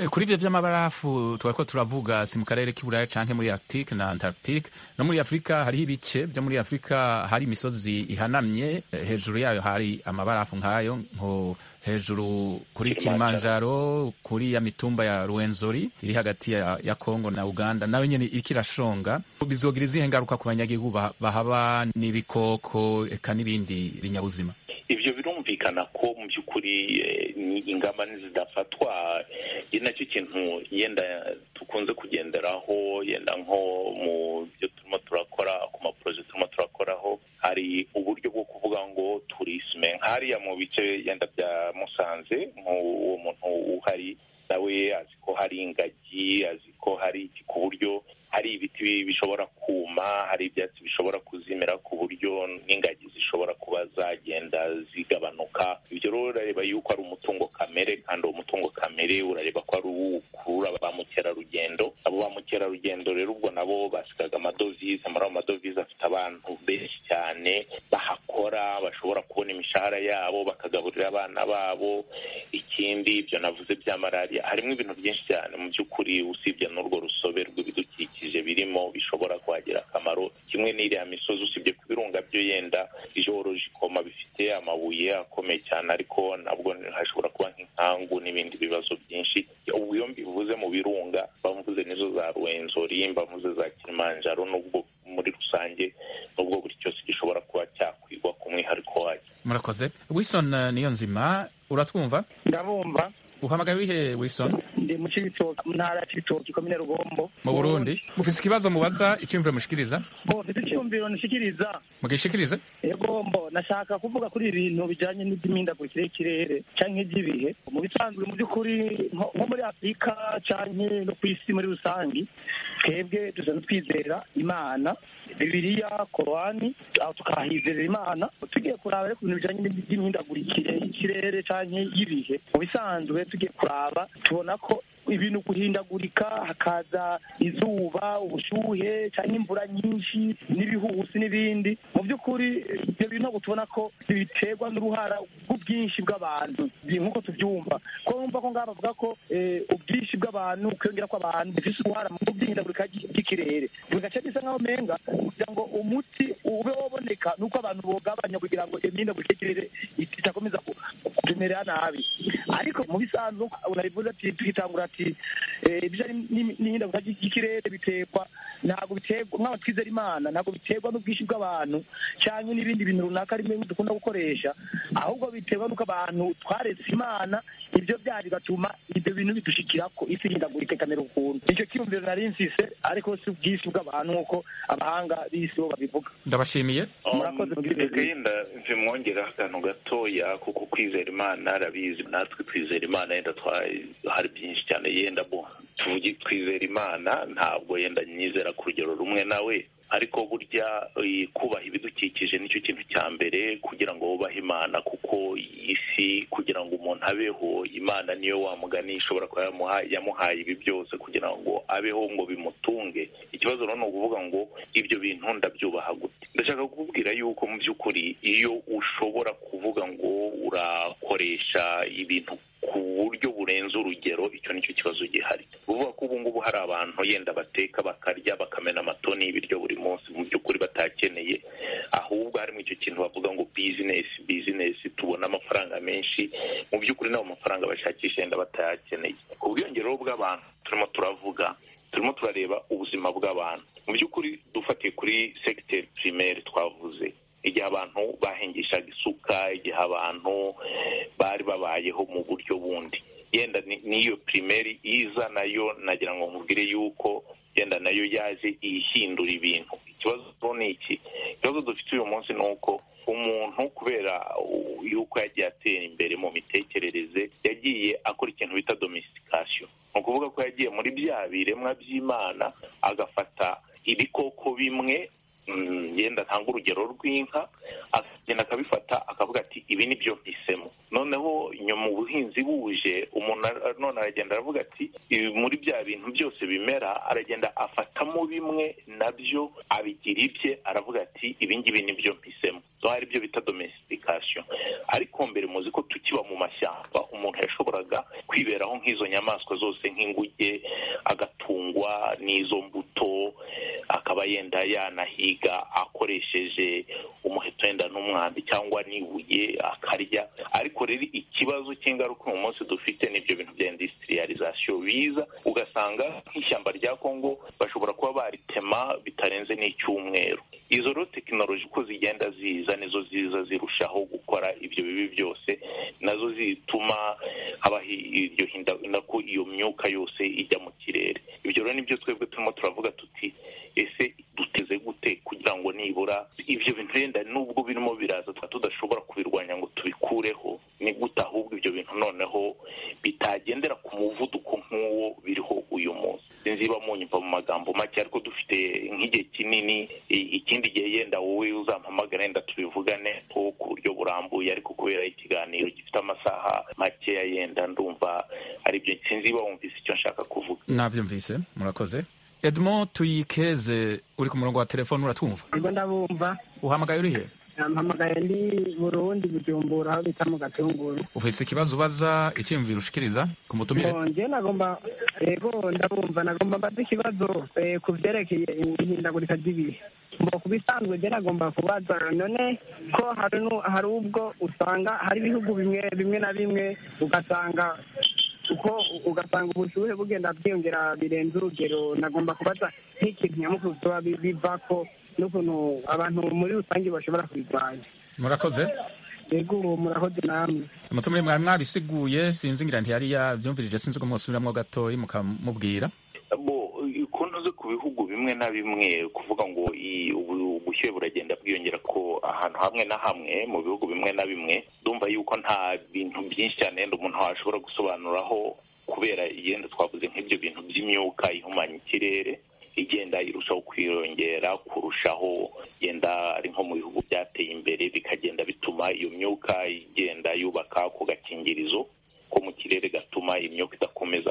kuri ivyo vy'amabarafu twariko turavuga si mu karere k'iburaya canke muri Arctique na Antarctique, no muri Afrika hariho ibice vyo muri Afrika hari imisozi ihanamye, hejuru yayo hari amabarafu nk'ayo, nko hejuru kuri Kilimanjaro, kuri ya mitumba ya Rwenzori iri hagati ya, ya Kongo na Uganda, nayo nyene iriko irashonga. Bizogira izihe ngaruka ku banyagihugu bahaba n'ibikoko eka n'ibindi binyabuzima? Ivyo birumvikana ko mu by'ukuri ni ingamba zidafatwa, ni nacyo kintu yenda tukunze kugenderaho, yenda nko mu byo turimo turakora ku maproje turimo turakoraho, hari uburyo bwo kuvuga ngo tourisme hariya mu bice yenda bya Musanze, uwo muntu uhari nawe azi ko hari ingagi, azi ko hari ku buryo hari ibiti bishobora kuma, hari ibyatsi bishobora kuzimira ku buryo n'ingagi zishobora kuba zagenda zigabanuka. Ibyo rero urareba yuko ari umutungo kamere, kandi uwo mutungo kamere urareba ko ari uwukurura ba mukerarugendo. Abo ba mukerarugendo rero ubwo nabo basigaga amadovize, muri ayo madovize afite abantu benshi cyane bahakora, bashobora kubona imishahara yabo, bakagaburira abana babo. Ikindi ibyo navuze bya malaria, harimo ibintu byinshi cyane mu by'ukuri, usibye n'urwo rusobe rw'ibidukikije birimo bishobora kuhagira akamaro. Kimwe n'iriya misozi, usibye ku birunga byo yenda geologicoma bifite amabuye akomeye cyane, ariko nabwo hashobora kuba nk'inkangu n'ibindi bibazo byinshi. Ubu iyo mbivuze mu birunga bavuze nizo za Rwenzori, bavuze za Kilimanjaro, nubwo muri rusange nubwo buri cyose gishobora kuba cyakwigwa ku mwihariko wacyo. Murakoze. Wilson Niyonzima, uratwumva? Ndabumva. Uhamagaye wihe Wilson? Ndi mu Cibitoke, mu ntara ya Cibitoke, komine Rugombo, mu Burundi. Mufise ikibazo mubaza, icyumviro mushikiriza? Bo, mfite icyumviro nishikiriza. Mugishikirize? Yego, mbo nashaka kuvuga kuri ibintu bijanye n'iby'imihindagurikire y'ikirere canke iby'ibihe. Mu bisanzwe mu by'ukuri nko muri Afurika canke no ku isi muri rusangi, twebwe dusanzwe twizera Imana, Bibiliya, Korani, aho tukahizera Imana. Tugiye kuraba rero ibintu bijanye n'iby'imihindagurikire y'ikirere canke y'ibihe, mu bisanzwe tugiye kuraba tubona ko ibintu guhindagurika, hakaza izuba, ubushuhe cyangwa imvura nyinshi n'ibihusi n'ibindi. Mu by'ukuri ibyo bintu ntabwo tubona ko biterwa n'uruhara rw'ubwinshi bw'abantu nk'uko tubyumva, ko bumva ko ngaho bavuga ko ubwinshi bw'abantu, kwiyongera kw'abantu bifite uruhara mu by'ihindagurika ry'ikirere. Bigaca bisa nk'aho menga kugira ngo umuti ube waboneka nuko abantu bogabanya kugira ngo imihindagurikire y'ikirere itakomeza kutumerera nabi. Ariko mu bisanzwe urabivuze ati twitangura ibijanye n'ihindagurika ry'ikirere biterwa, ntabwo biterwa nk'aho twizera Imana, ntabwo biterwa n'ubwinshi bw'abantu cyangwa n'ibindi bintu runaka rimwe dukunda gukoresha, ahubwo biterwa n'uko abantu twaretse Imana, ibyo byari bigatuma ibyo bintu bidushikirako, isi ihindagurika ikamera ukuntu. Icyo kiyumviro nari nsise, ariko si ubwinshi bw'abantu nk'uko abahanga b'isi bo babivuga. Ndabashimiye. Murakoze. Reka yenda mvimwongera akantu gatoya, kuko kwizera Imana arabizi, natwe twizera Imana yenda hari byinshi cyane yenda bo tuvuge twizera Imana, ntabwo yenda nyizera ku rugero rumwe nawe, ariko burya kubaha ibidukikije nicyo kintu cya mbere kugira ngo wubahe Imana, kuko isi kugira ngo umuntu abeho, Imana niyo wamugani ishobora kuba yamuhaye ibi byose kugira ngo abeho, ngo bimutunge. Ikibazo rero ni ukuvuga ngo ibyo bintu ndabyubaha gute? Ndashaka kukubwira yuko mu by'ukuri iyo ushobora kuvuga ngo urakoresha ibintu ku buryo burenze urugero, icyo nicyo kibazo gihari. Uvuga ko ubu ngubu hari abantu yenda bateka bakarya bakamena amatoni y'ibiryo buri munsi, mu by'ukuri batakeneye, ahubwo harimo icyo kintu bavuga ngo business business, tubona amafaranga menshi, mu by'ukuri n'abo mafaranga bashakisha yenda batayakeneye. Ubwiyongero bw'abantu turimo turavuga, turimo turareba ubuzima bw'abantu. Mu by'ukuri dufatiye kuri secteur primaire twavuze, igihe abantu bahengeshaga isuka, igihe abantu bari babayeho mu buryo bundi, yenda n'iyo primaire iza nayo nagira ngo nkubwire yuko yenda nayo yaje ihindura ibintu. Ikibazo ni iki? Ikibazo dufite uyu munsi ni uko umuntu kubera yuko yagiye atera imbere mu mitekerereze, yagiye akora ikintu bita domestication. Ni ukuvuga ko yagiye muri bya biremwa by'Imana agafata ibikoko bimwe, yenda ntanga urugero rw'inka, akagenda akabifata akavuga ati ibi ni byo mpisemo. Noneho nyuma ubuhinzi buje, umuntu none aragenda aravuga ati muri bya bintu byose bimera, aragenda afatamo bimwe nabyo abigira ibye, aravuga ati ibi ngibi ni byo mpisemo. So hari byo bita domestication. Ariko mbere muzi ko tukiba mu mashyamba, umuntu yashoboraga kwiberaho nk'izo nyamaswa zose nk'inguge agatungwa n'izo mbuto, akaba yenda yanahiga akoresheje umuheto wenda n'umwambi cyangwa n'ibuye akarya. Ariko rero ikibazo cy'ingaruka mu munsi dufite n'ibyo bintu bya industrialisation biza, ugasanga nk'ishyamba rya Kongo bashobora kuba baritema bitarenze n'icyumweru. Izo rero tekinoloji uko zigenda ziza nizo ziza zirushaho gukora ibyo bibi byose, nazo zituma habaho iryo hinda ko iyo myuka yose ijya mu kirere. Ibyo rero nibyo twebwe turimo turavuga tuti ese duteze gute kugira ngo nibura ibyo bintu wenda nubwo birimo biraza tudashobora kubirwanya ngo tubikureho, ni gute ahubwo ibyo bintu noneho bitagendera ku muvuduko nk'uwo biriho uyu munsi. Sinziba munyumva mu magambo make, ariko dufite nk'igihe kinini, ikindi gihe yenda wowe uzampamagara yenda tubivugane ku buryo burambuye, ariko kubera ikiganiro gifite amasaha makeya yenda ndumva ari byo. Sinziba wumvise icyo nshaka kuvuga. Navyumvise, murakoze. Edmond Tuyikeze uri ku murongo wa telefone, uratwumva? Yego ndabumva. Uhamagaye uri he? Nampamagaye ndi Burundi Bujumbura, aho bita mu Gatunguru. Ufite ikibazo ubaza, icyumviro ushikiriza ku mutumire? Nje nagomba yego ndabumva, nagomba mbaza ikibazo ku byerekeye ihindagurika ry'ibihe. Mbo kubisanzwe je nagomba kubaza, none ko hari hari ubwo usanga hari ibihugu bimwe bimwe na bimwe ugasanga uko ugasanga ubushuhe bugenda bwiyongera birenze urugero. Nagomba kubaza nk'ikintu nyamukuru tuba bivako n'ukuntu abantu muri rusange bashobora kubirwanya. Murakoze. Yego murakoze namwe. Umutumire mwari mwabisiguye, sinzi ngira ntiyari yavyumvirije, sinzi ko mwosubiramwo gatoyi mukamubwira. Kuntuze ku bihugu bimwe na bimwe kuvuga ngo ubushyuhe buragenda bwiyongera ko ahantu hamwe na hamwe mu bihugu bimwe na bimwe, ndumva yuko nta bintu byinshi cyane yenda umuntu washobora gusobanuraho, kubera yenda twavuze nk'ibyo bintu by'imyuka ihumanya ikirere igenda irushaho kwiyongera kurushaho, yenda ari nko mu bihugu byateye imbere bikagenda bituma iyo myuka igenda yubaka ku gakingirizo ko mu kirere gatuma imyuka idakomeza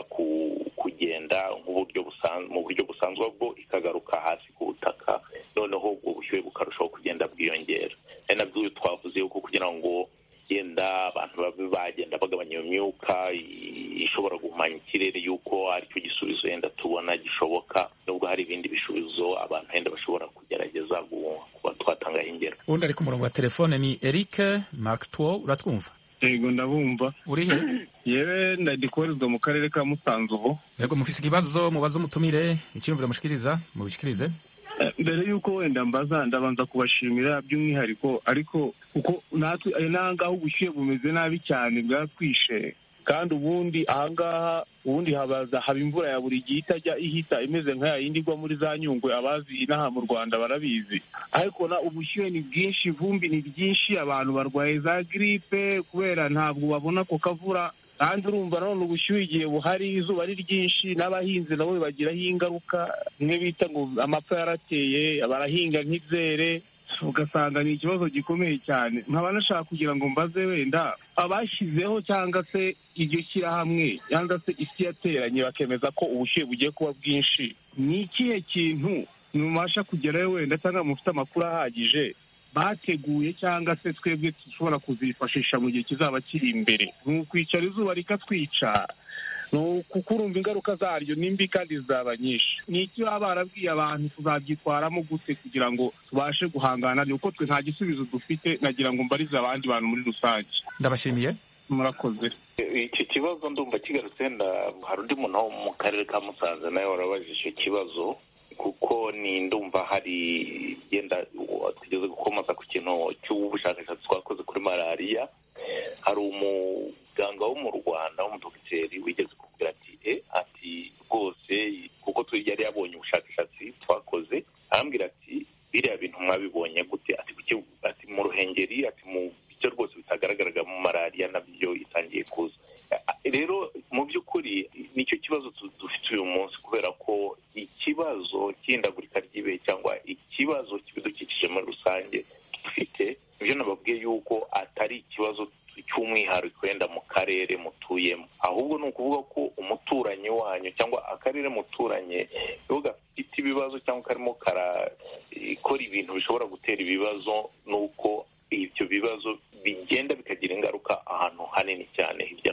kugenda nk'uburyo busanzwe mu buryo busanzwe bwo ikagaruka hasi ku butaka, noneho ubwo bushyuhe bukarushaho kugenda bwiyongera. Ari nabyo twavuze yuko kugira ngo yenda abantu babe bagenda bagabanya iyo myuka ishobora guhumanya ikirere, yuko aricyo gisubizo yenda tubona gishoboka, nubwo hari ibindi bisubizo abantu yenda bashobora kugerageza kuba twatangaho ingero. Undi ari ku murongo wa telefone ni Eric Markto, uratwumva? Yego ndabumva. Uri he? Yewe ndadikorizwa mu karere ka Musanze ubu. Yego mufise ikibazo mubaza umutumire, icyumviro mushikiriza mubishikirize. Mbere yuko wenda mbaza ndabanza kubashimira by'umwihariko, ariko kuko natwe ari nangaho ubushyuhe bumeze nabi cyane bwatwishe, kandi ubundi ahangaha ubundi habaza haba imvura ya buri gihe itajya ihita imeze nka yindi igwa muri za Nyungwe, abazi inaha mu Rwanda barabizi. Ariko na ubushyuhe ni bwinshi, ivumbi ni ryinshi, abantu barwaye za gripe kubera ntabwo babona ko kavura, kandi urumva none ubushyuhe igihe buhari izuba ari ryinshi, n'abahinzi nabo bibagiraho ingaruka, mwe bita ngo amapfa yarateye, barahinga nk'ibyere, ugasanga ni ikibazo gikomeye cyane. Nkaba nashaka kugira ngo mbaze wenda abashyizeho cyangwa se iryo shyirahamwe cyangwa se isi yateranye bakemeza ko ubushyuhe bugiye kuba bwinshi, ni ikihe kintu mubasha kugerayo wenda cyangwa mufite amakuru ahagije bateguye cyangwa se twebwe dushobora kuzifashisha mu gihe kizaba kiri imbere? Ni ukwicara izuba rikatwica, kuko urumva ingaruka zaryo ni mbi kandi zizaba nyinshi. Ni iki baba barabwiye abantu tuzabyitwaramo gute kugira ngo tubashe guhangana? Kuko twe nta gisubizo dufite, nagira ngo mbarize abandi bantu muri rusange. Ndabashimiye. Murakoze. Iki kibazo ndumva kigarutse, hari undi muntu wo mu karere ka Musanze nawe warabajije icyo kibazo, kuko ni ndumva hari yenda tugeze gukomoza ku kintu cy'ubushakashatsi twakoze kuri malariya. Hari umuganga wo mu Rwanda w'umudogiteri wigeze kuvuga ati e ati rwose, kuko yari yabonye ubushakashatsi twakoze, arambwira ati biriya bintu mwabibonye gute? Ati ati mu Ruhengeri, ati mu bice rwose bitagaragaraga mu malariya nabyo itangiye kuza. Rero mu by'ukuri nicyo kibazo dufite uyu munsi, kubera ko ikibazo cy'ihindagurika ry'ibihe cyangwa ikibazo cy'ibidukikije muri rusange dufite, ibyo nababwiye yuko atari ikibazo cy'umwihariko wenda mu karere mutuyemo, ahubwo ni ukuvuga ko umuturanyi wanyu cyangwa akarere muturanye iyo gafite ibibazo cyangwa karimo karakora ibintu bishobora gutera ibibazo, nuko ibyo bibazo bigenda bikagira ingaruka ahantu hanini cyane hirya no hino.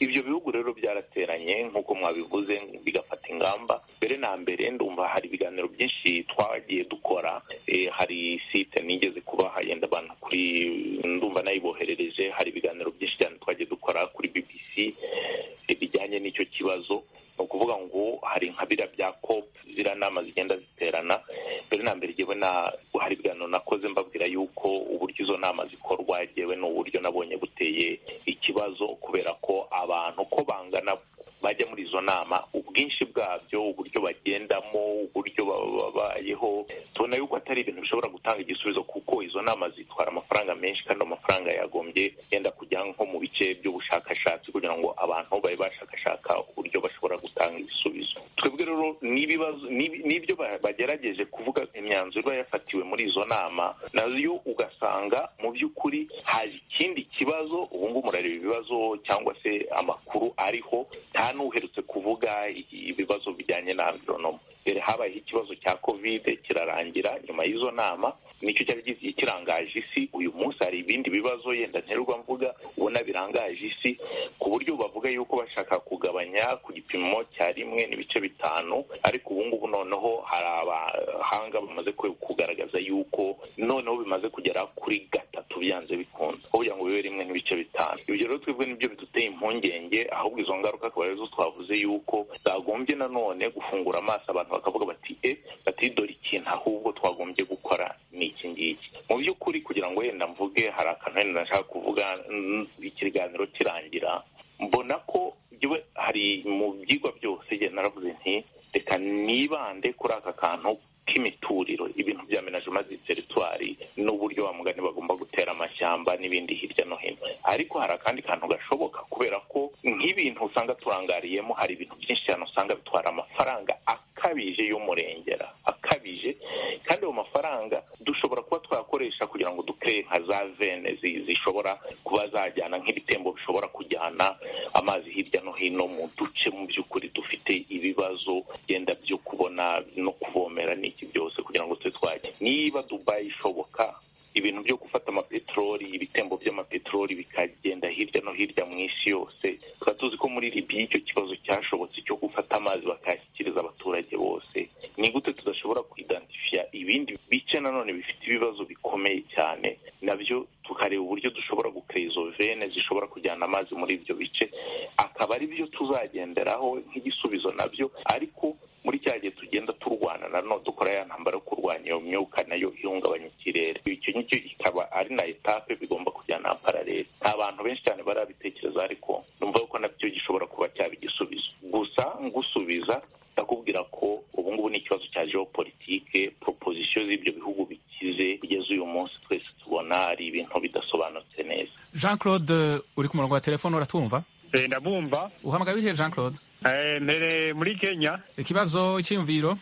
ibyo bihugu rero byarateranye nk'uko mwabivuze bigafata ingamba. mbere na mbere ndumva hari ibiganiro byinshi twagiye dukora, hari site nigeze kubaha yenda abantu kuri ndumva nayiboherereje, hari ibiganiro byinshi cyane twagiye dukora kuri B B C bijyanye n'icyo kibazo. ni ukuvuga ngo hari nka bira bya cop ziriya nama zigenda ziterana. mbere na mbere yewe na hari ibiganiro nakoze mbabwira yuko uburyo izo nama zikorwa yewe n'uburyo nabonye buteye ikibazo, kubera ko abantu ko bangana bajya muri izo nama, ubwinshi bwabyo, uburyo bagendamo, uburyo babayeho, tubona yuko atari ibintu bishobora gutanga igisubizo, kuko izo nama zitwara amafaranga menshi kandi amafaranga yagombye yenda kujya nko mu bice by'ubushakashatsi kugira ngo abantu babe bashakashaka uburyo bashobora gutanga ibisubizo. twebwe rero n'ibibazo n'ibyo bagerageje kuvuga imyanzuro iba yafatiwe muri izo nama, nayo ugasanga mu by'ukuri haje ikindi kibazo. ubu ngubu murareba ibibazo cyangwa se amakuru ariho, nta n'uherutse kuvuga ibibazo bijyanye na environment. Dore habayeho ikibazo cya covid kirarangira nyuma y'izo nama, nicyo cyari kirangaje isi. uyu munsi hari ibindi bibazo yenda nterwa mvuga ubona birangaje isi, ku buryo bavuga yuko bashaka kugabanya ku gipimo cya rimwe n'ibice bitanu, ariko ubu ngubu noneho hari abahanga bamaze kugaragaza yuko noneho bimaze kugera kuri gatatu byanze bikunze, kugira ngo bibe rimwe n'ibice bitanu. ibyo rero twebwe nibyo biduteye impungenge, ahubwo izo ngaruka akaba arizo twavuze yuko zagombye nanone gufungura amaso abantu bakavuga bati e bati dore ikintu ahubwo twagombye gukora ni iki ngiki. mu by'ukuri kugira ngo yenda mvuge, hari akantu wenda nashaka kuvuga ikiganiro kirangira, mbona ko yewe hari mu byigwa byose njye naravuze nti reka nibande kuri aka kantu k'imituriro, ibintu bya menagement du territoire n'uburyo wa mugani bagomba gutera amashyamba n'ibindi hirya no hino. ariko hari akandi kantu gashoboka, kubera ko nk'ibintu usanga turangariyemo, hari ibintu byinshi cyane usanga bitwara amafaranga akabije y'umurengera, akabije, kandi ayo mafaranga dushobora kuba twakoresha kugira ngo dukreye nka za vene zishobora kuba zajyana nk'ibitembo bishobora kujyana amazi hirya no hino mu duce mu by'ukuri dufite ibibazo yenda byo kubona no kuvomera n'iki byose, kugira ngo twe twajye. niba Dubai ishoboka, ibintu byo gufata amapetroli, ibitembo by'amapetroli bikagenda hirya no hirya mu isi yose, tukaba tuzi ko muri Libya icyo kibazo cyashobotse cyo gufata amazi bakayashyikiriza abaturage bose. ni gute tudashobora kuidentifia ibindi bice nanone bifite ibibazo bikomeye cyane, nabyo tukareba uburyo dushobora gukreza izo vene zishobora kujyana amazi muri ibyo bice, akaba ari byo tuzagenderaho nk'igisubizo nabyo. ariko muri cya gihe tugenda turwana nanone dukora ya ntambara yo kurwanya iyo myuka nayo ihungabanya ikirere, icyo nicyo ikaba ari na etape bigomba kujyana paralele. nta bantu benshi cyane barabitekereza, ariko numva ko nabyo gishobora kuba cyaba igisubizo. gusa ngusubiza ndakubwira ko ubu ngubu ni ikibazo cya geopolitike, proposition z'ibyo bihugu bikize kugeza uyu munsi twese tubona ari ibintu bidasobanutse neza. Jean Claude uri ku murongo wa telefone, uratwumva? Eh, ndabumva. uhamagaye urihe Jean Claude? Eh, mbere muri Kenya. Ikibazo, icyiyumviro?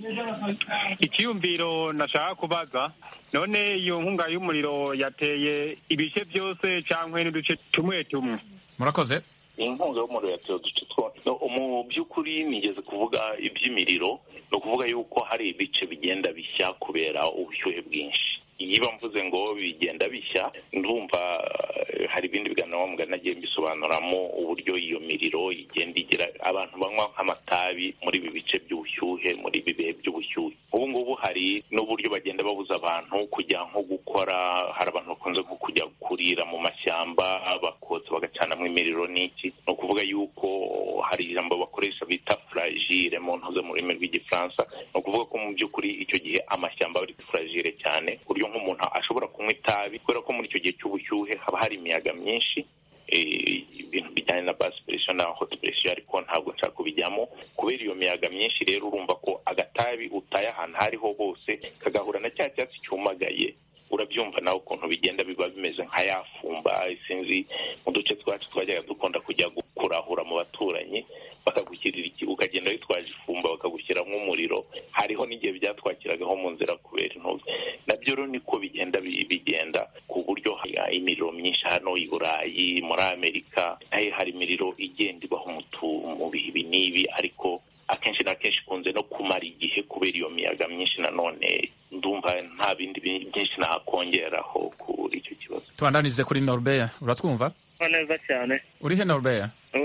Icyiyumviro nashaka kubaza, none iyo nkunga y'umuriro yateye ibice byose cyangwa n'uduce tumwe tumwe? Murakoze. inkunga y'umuriro yateye uduce two mu by'ukuri nigeze kuvuga iby'imiriro, no kuvuga yuko hari ibice bigenda bishya kubera ubushyuhe bwinshi. iyo mvuze ngo bigenda bishya, ndumva hari ibindi biganiro mugana nagiye mbisobanuramo uburyo iyo miriro igenda igira abantu banywa nk'amatabi muri ibi bice by'ubushyuhe, muri ibi bihe by'ubushyuhe. ubu ngubu hari n'uburyo bagenda babuza abantu kujya nko gukora, hari abantu bakunze nko kujya kurira mu mashyamba bakotsa bagacanamo imiriro n'iki. ni ukuvuga yuko hari ijambo bakoresha bita fragile mu ntuze mu rurimi rw'igifaransa. ni ukuvuga ko mu by'ukuri icyo gihe amashyamba ari fragile cyane, uburyo nk'umuntu ashobora kunywa itabi, kubera ko muri icyo gihe cy'ubushyuhe haba hari imiyaga myinshi, ibintu bijyanye na basse pression na haute pression, ariko ntabwo nshaka kubijyamo. kubera iyo miyaga myinshi rero urumva ko agatabi utaye ahantu hariho hose kagahura na cya cyatsi cyumagaye, urabyumva nawe ukuntu bigenda biba bimeze nka yafumba. sinzi mu duce twacu twajyaga dukunda kujya kurahura mu baturanyi, bakagushyirira iki, ukagenda witwaje ifumba bakagushyiramo umuriro. hariho n'igihe byatwakiragaho mu nzira kubera intubi. nabyo rero niko bigenda bigenda ku buryo imiriro myinshi hano i Burayi, muri Amerika, nayo hari imiriro igenda ibaho mu bihe ibi n'ibi, ariko akenshi na kenshi ikunze no kumara igihe kubera iyo miyaga myinshi. nanone ndumva nta bindi byinshi nakongeraho kuri icyo kibazo. tubandanize kuri Norbert, uratwumva? neza cyane. urihe Norbert? ubu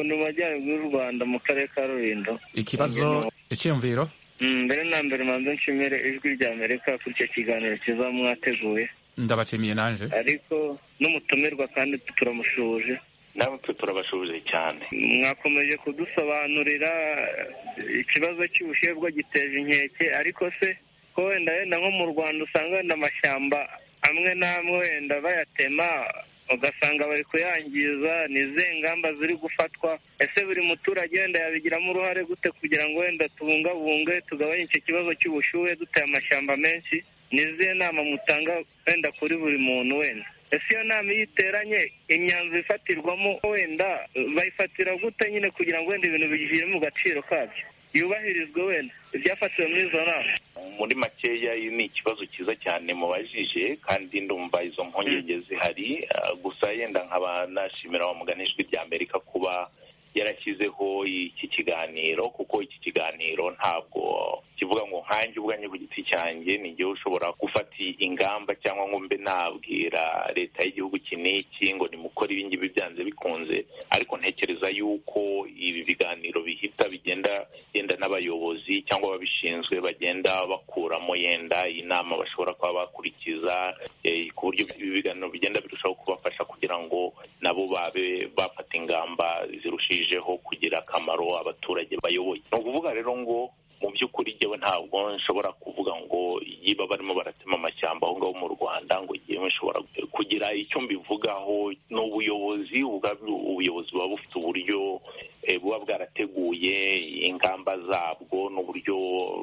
ndi mu majyaruguru y'u Rwanda mu karere ka Rulindo. Ikibazo icyumviro mbere na mbere manze nshimire ijwi rya Amerika kuri icyo kiganiro cyiza mwateguye. Ndabashimiye nanje. Ariko n'umutumirwa kandi turamushuje. Nawe turabashuje cyane. Mwakomeje kudusobanurira ikibazo cy'ubushyuhe bwo giteje inkeke, ariko se ko wenda wenda nko mu Rwanda usanga wenda amashyamba amwe n'amwe wenda bayatema ugasanga bari kuyangiza, ni izihe ngamba ziri gufatwa? Ese buri muturage wenda yabigiramo uruhare gute kugira ngo wenda tubungabunge tugabanye icyo kibazo cy'ubushyuhe duteye amashyamba menshi? Ni izihe nama mutanga wenda kuri buri muntu wenda? Ese iyo nama iyo iteranye imyanzuro ifatirwamo wenda bayifatira gute nyine kugira ngo wenda ibintu bigire mu gaciro kabyo yubahirizwe wenda ibyafatiwe muri izo nama? Muri makeya ni ikibazo cyiza cyane mubajije kandi ndumva izo mpungenge zihari, gusa yenda nkaba nashimira wa mugani ijwi rya Amerika kuba yarashyizeho iki kiganiro, kuko iki kiganiro ntabwo kivuga ngo nkanjye ubwanjye ku giti cyanjye ni njyewe ushobora gufata ingamba cyangwa ngo mbe nabwira leta y'igihugu iki n'iki ngo nimukore ibi ngibi byanze bikunze, ariko ntekereza yuko ibi biganiro bihita bigenda yenda n'abayobozi cyangwa ababishinzwe bagenda bakuramo yenda inama bashobora kuba bakurikiza, ku buryo ibi biganiro bigenda birushaho kubafasha kugira ngo nabo babe bafata ingamba zirushijeho kugira akamaro abaturage bayoboye. Ni ukuvuga rero ngo mu by'ukuri jyewe ntabwo nshobora kuvuga ngo yiba barimo baratema amashyamba aho ngaho mu Rwanda ngo jyewe nshobora kugira icyo mbivugaho. N'ubuyobozi ubuyobozi buba bufite uburyo buba bwarateguye ingamba zabwo n'uburyo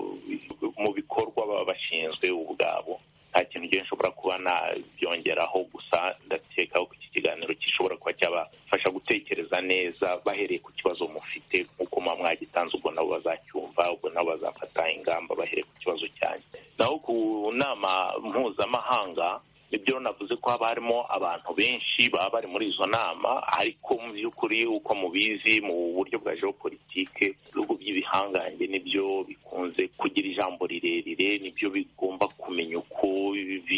mu bikorwa baba bashinzwe ubwabo. Nta kintu gihe nshobora kuba nabyongeraho, gusa ndakeka ko iki kiganiro gishobora kuba cyabafasha gutekereza neza bahereye ku kibazo mufite, nk'uko muba mwagitanze, ubwo nabo bazacyumva, ubwo nabo bazafata ingamba bahereye ku kibazo cyanjye. Naho ku nama mpuzamahanga nibyo navuze ko haba harimo abantu benshi baba bari muri izo nama, ariko mu by'ukuri uko mubizi mu buryo bwa geopolitike ibihugu by'ibihangange nibyo bikunze kugira ijambo rirerire, nibyo bigomba kumenya uko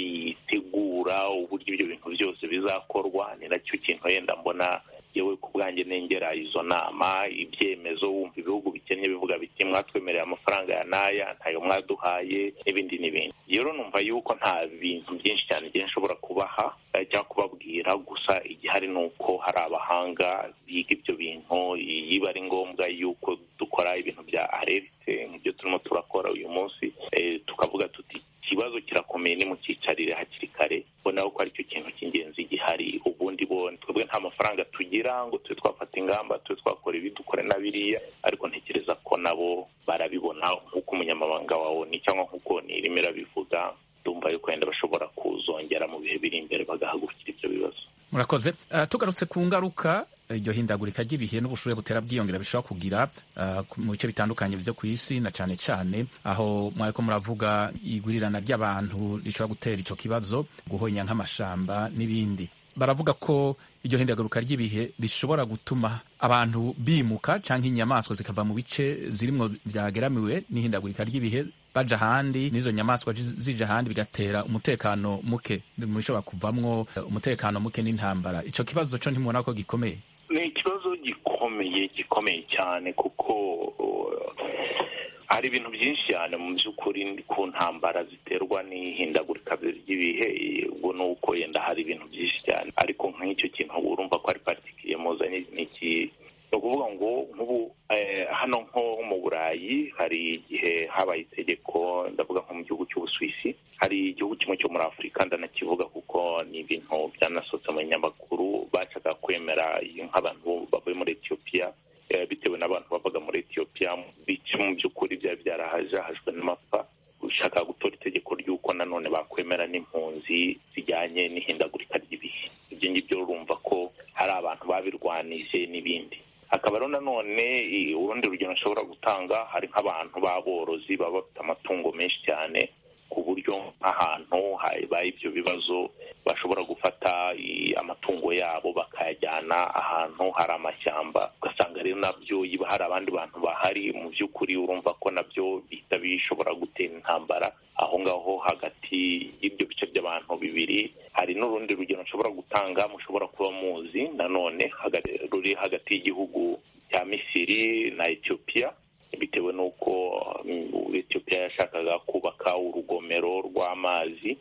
bitegura uburyo ibyo bintu byose bizakorwa. Ni nacyo kintu yenda mbona yewe ku bwanjye nengera izo nama, ibyemezo wumva ibihugu bikennye bivuga biti mwatwemereye amafaranga ya naya ntayo mwaduhaye n'ibindi n'ibindi. Rero numva yuko nta bintu byinshi cyane igihe nshobora kubaha cyangwa kubabwira, gusa igihari ni uko hari abahanga biga ibyo bintu, yiba ari ngombwa yuko dukora ibintu bya alerte nk'ibyo turimo turakora uyu munsi, tukavuga tuti ikibazo kirakomeye ni mu cyicarire hakiri kare, bonaho ko aricyo kintu cy'ingenzi gihari. Ubundi bo twebwe nta mafaranga tugira ngo tube twafata ingamba tube twakora ibi dukore na biriya, ariko ntekereza ko nabo barabibona nk'uko umunyamabanga wa O N U cyangwa nk'uko nirimera bivuga. Ndumva yuko wenda bashobora kuzongera mu bihe biri imbere bagahagurukira ibyo bibazo. Murakoze. Uh, tugarutse ku ngaruka iryo hindagurika ry'ibihe n'ubushuhe butera bwiyongera bishobora kugira uh, mu bice bitandukanye byo ku isi, na cyane cyane aho mwariko muravuga igurirana ry'abantu rishobora gutera ico kibazo, guhonya nk'amashamba n'ibindi. Baravuga ko iryo hindagurika ry'ibihe rishobora gutuma abantu bimuka canke inyamaswa zikava mu bice zirimwo vyageramiwe n'ihindagurika ry'ibihe baja ahandi, n'izo nyamaswa zija ahandi bigatera umutekano muke, mushobora kuvamwo umutekano muke n'intambara. Ico kibazo co ntimubona ko gikomeye? Ni ikibazo gikomeye gikomeye cyane, kuko hari ibintu byinshi cyane mu by'ukuri ku ntambara ziterwa n'ihindagurika ry'ibihe. Ubwo ni uko yenda hari ibintu byinshi cyane, ariko nk'icyo kintu urumva ko ari particulier muzanye n'iki. Ni ukuvuga ngo nk'ubu hano nko mu Burayi hari igihe habaye itegeko, ndavuga nko mu gihugu cy'Ubusuwisi, hari igihugu kimwe cyo muri Afurika ndanakivuga kuko ni ibintu byanasohotse mu binyamakuru, bacaga kwemera nk'abantu bavuye muri Ethiopia, bitewe n'abantu bavaga muri Ethiopia bice mu by'ukuri byari byarahajahajwe n'amapfa, ushaka gutora itegeko ry'uko nanone bakwemera n'impunzi zijyanye n'ihindagurika ry'ibihe. Ibyo ngibyo urumva ko hari abantu babirwanije n'ibindi. Hakaba rero nanone urundi rugero nshobora gutanga, hari nk'abantu b'aborozi baba bafite amatungo menshi cyane, ku buryo nk'ahantu habaye ibyo bibazo bashobora gufata amatungo yabo bakayajyana ahantu hari amashyamba, ugasanga rero nabyo yiba hari abandi bantu bahari, mu by'ukuri urumva ko nabyo bihita bishobora gutera intambara aho ngaho hagati y'ibyo bice by'abantu bibiri. Hari n'urundi urugero nshobora gutanga mushobora kuba muzi nanone ruri hagati y'igihugu cya Misiri na Ethiopia, bitewe n'uko Ethiopia yashakaga kubaka urugomero rw'amazi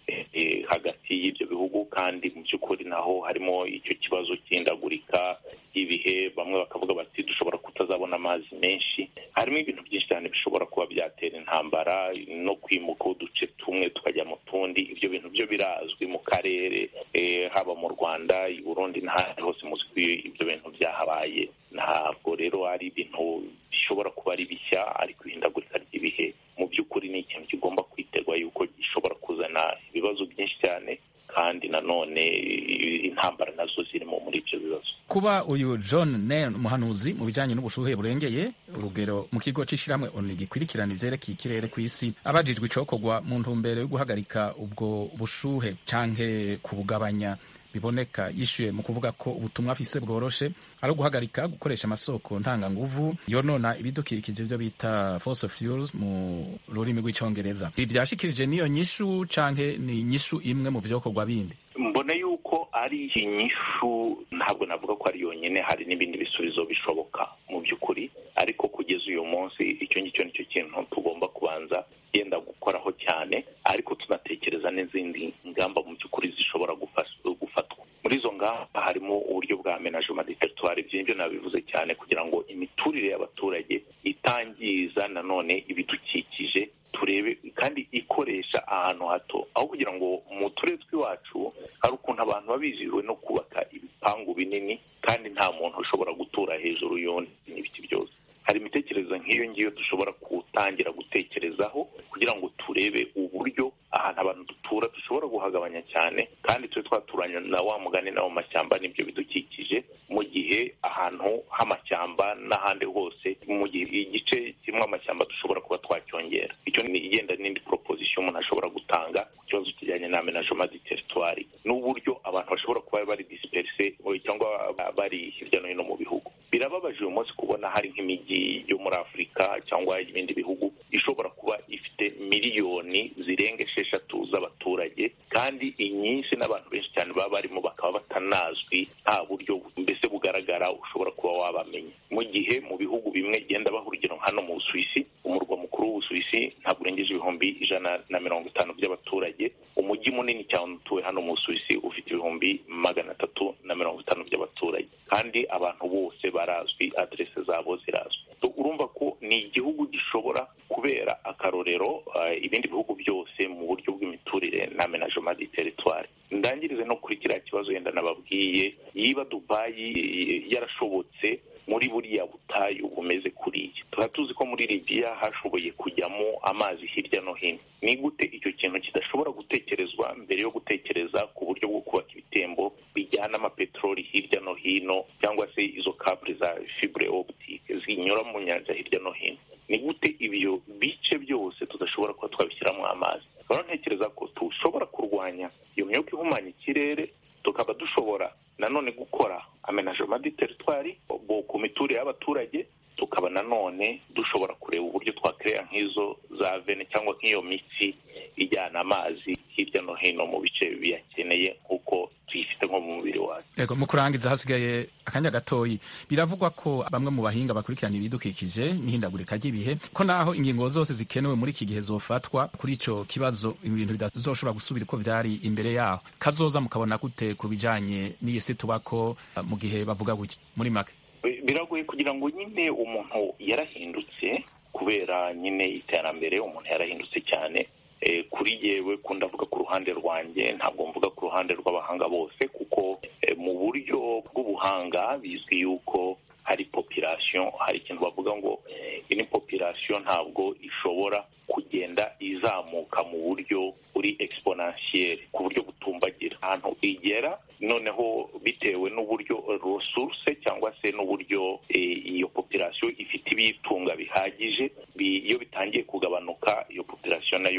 hagati y'ibyo bihugu, kandi mu by'ukuri naho harimo icyo kibazo cy'indagurika y'ibihe, bamwe bakavuga bati dushobora kutazabona amazi menshi. Harimo ibintu byinshi cyane bishobora kuba byatera intambara no kwimuka uduce tumwe tukajya mu tundi. Ibyo bintu byo birazwi mu karere, haba mu Rwanda, i Burundi n'ahandi hose muzi ko ibyo bintu byahabaye. Ntabwo rero ari ibintu bishobora kuba ari bishya, ariko ihindagurika ry'ibihe mu by'ukuri ni ikintu kigomba kwiterwa yuko gishobora kuzana ibibazo byinshi cyane, kandi nanone intambara nazo zirimo muri ibyo bibazo. Kuba uyu John Nairn umuhanuzi mu bijyanye n'ubushuhe burengeye urugero mu kigo c'ishirahamwe O N U gikurikirana ivyerekeye ikirere ku isi, abajijwe icokorwa mu ntumbero yo guhagarika ubwo bushuhe canke kubugabanya biboneka, yishuye mu kuvuga ko ubutumwa afise bworoshe ari guhagarika gukoresha amasoko ntanganguvu yonona ibidukikije byo bita fossil fuels mu rurimi rw'icongereza. Ibi byashikirije niyo nyishu canke ni nyishu imwe mu vyokorwa bindi? Mbona yuko ari inyishu, ntabwo navuga ko ari yonyine, hari n'ibindi bisubizo bishoboka mu by'ukuri, ariko kugeza uyu munsi icyo ngicyo nicyo kintu tugomba kubanza yenda gukoraho cyane, ariko tunatekereza n'izindi ngamba mu by'ukuri zishobora gufatwa. Muri izo ngamba harimo uburyo bwa aménagement du territoire, ibyo nabivuze cyane, kugira ngo imiturire y'abaturage itangiza nanone ibidukikije, turebe kandi ikoresha ahantu hato, aho kugira ngo mu turere tw'iwacu hari ukuntu abantu babizihiwe no kubaka ibipangu binini kandi nta muntu ushobora gutura hejuru y'undi n'ibiti byose. Hari imitekerereze nk'iyo ngiyo dushobora gutangira gutekerezaho kugira ngo turebe uburyo ahantu abantu dutura dushobora guhagabanya cyane, kandi tube twaturanya na wa mugani na mu mashyamba n'ibyo bidukikije, mu gihe ahantu h'amashyamba n'ahandi hose, mu gihe igice kimwe amashyamba dushobora kuba twacyongera. Icyo ni igenda n'indi proposition umuntu ashobora gutanga ku kibazo kijyanye n'aménagement du territoire, n'uburyo abantu bashobora kuba bari disperse cyangwa bari hirya no hino mu bihugu. Birababaje uyu munsi kubona hari nk'imijyi yo muri Afurika cyangwa ibindi bihugu ishobora kuba ifite miliyoni zirenga esheshatu z'abaturage, kandi inyinshi n'abantu benshi cyane baba barimo bakaba batanazwi, nta buryo mbese bugaragara ushobora kuba wabamenya. Mu gihe mu bihugu bimwe genda baha urugero hano mu Busuwisi, umurwa mukuru w'Ubusuwisi ntabwo urengeje ibihumbi ijana na mirongo itanu by'abaturage. Umujyi munini cyane utuwe hano mu Busuwisi ufite ibihumbi magana atatu na mirongo itanu by'abaturage, kandi abantu bose barazwi, adresse zabo zirazwi. So, urumva ko ni igihugu gishobora kubera akarorero uh, ibindi bihugu byose mu buryo bw'imiturire n'aménagement du territoire. Ndangirize no kuri kiriya kibazo yenda nababwiye, yiba Dubai yarashobotse muri buriya butayu bumeze kuriya. Tuba tuzi ko muri Libya hashoboye kujyamo amazi hirya no hino. Ni gute icyo kintu kidashobora gutekerezwa mbere yo gutekereza ku buryo bwo kubaka ibitembo bijyana amapetroli hirya no hino, cyangwa se izo câble za fibre optique zinyura mu nyanja hirya no hino? Ni gute ibyo bice byose tudashobora kuba twabishyiramo amazi? Rero ntekereza ko tushobora kurwanya iyo myuka ihumanya ikirere, tukaba dushobora nanone gukora aménagement du territoire ku miturire y'abaturage, tukaba nanone dushobora kureba uburyo twakrea nk'izo za vene cyangwa nk'iyo mitsi ijyana amazi hirya no hino mu bice biyakeneye nk'uko tuyifite nko mu mubiri wacu. Yego, mu kurangiza hasigaye akanya gatoyi, biravugwa ko bamwe mu bahinga bakurikirana ibidukikije n'ihindagurika ry'ibihe ko naho ingingo zose zikenewe muri iki gihe zofatwa kuri ico kibazo, ibintu bidazoshobora gusubira uko vyari imbere yaho. Kazoza mukabona gute ku bijanye n'iyi si tubako mu gihe bavuga gutya muri make? Biragoye kugira ngo nyine umuntu yarahindutse kubera nyine iterambere, umuntu yarahindutse cyane. E, kuri yewe kundavuga ku ruhande rwanjye, ntabwo mvuga ku ruhande rw'abahanga bose, kuko e, mu buryo bw'ubuhanga bizwi yuko hari population, hari ikintu bavuga ngo ini population ntabwo ishobora kugenda izamuka mu buryo buri exponentiel, ku buryo butumbagira. Ahantu igera noneho bitewe n'uburyo resource cyangwa se n'uburyo e, iyo population ifite ibitunga bihagije, bi, iyo bitangiye kugabanuka iyo population nayo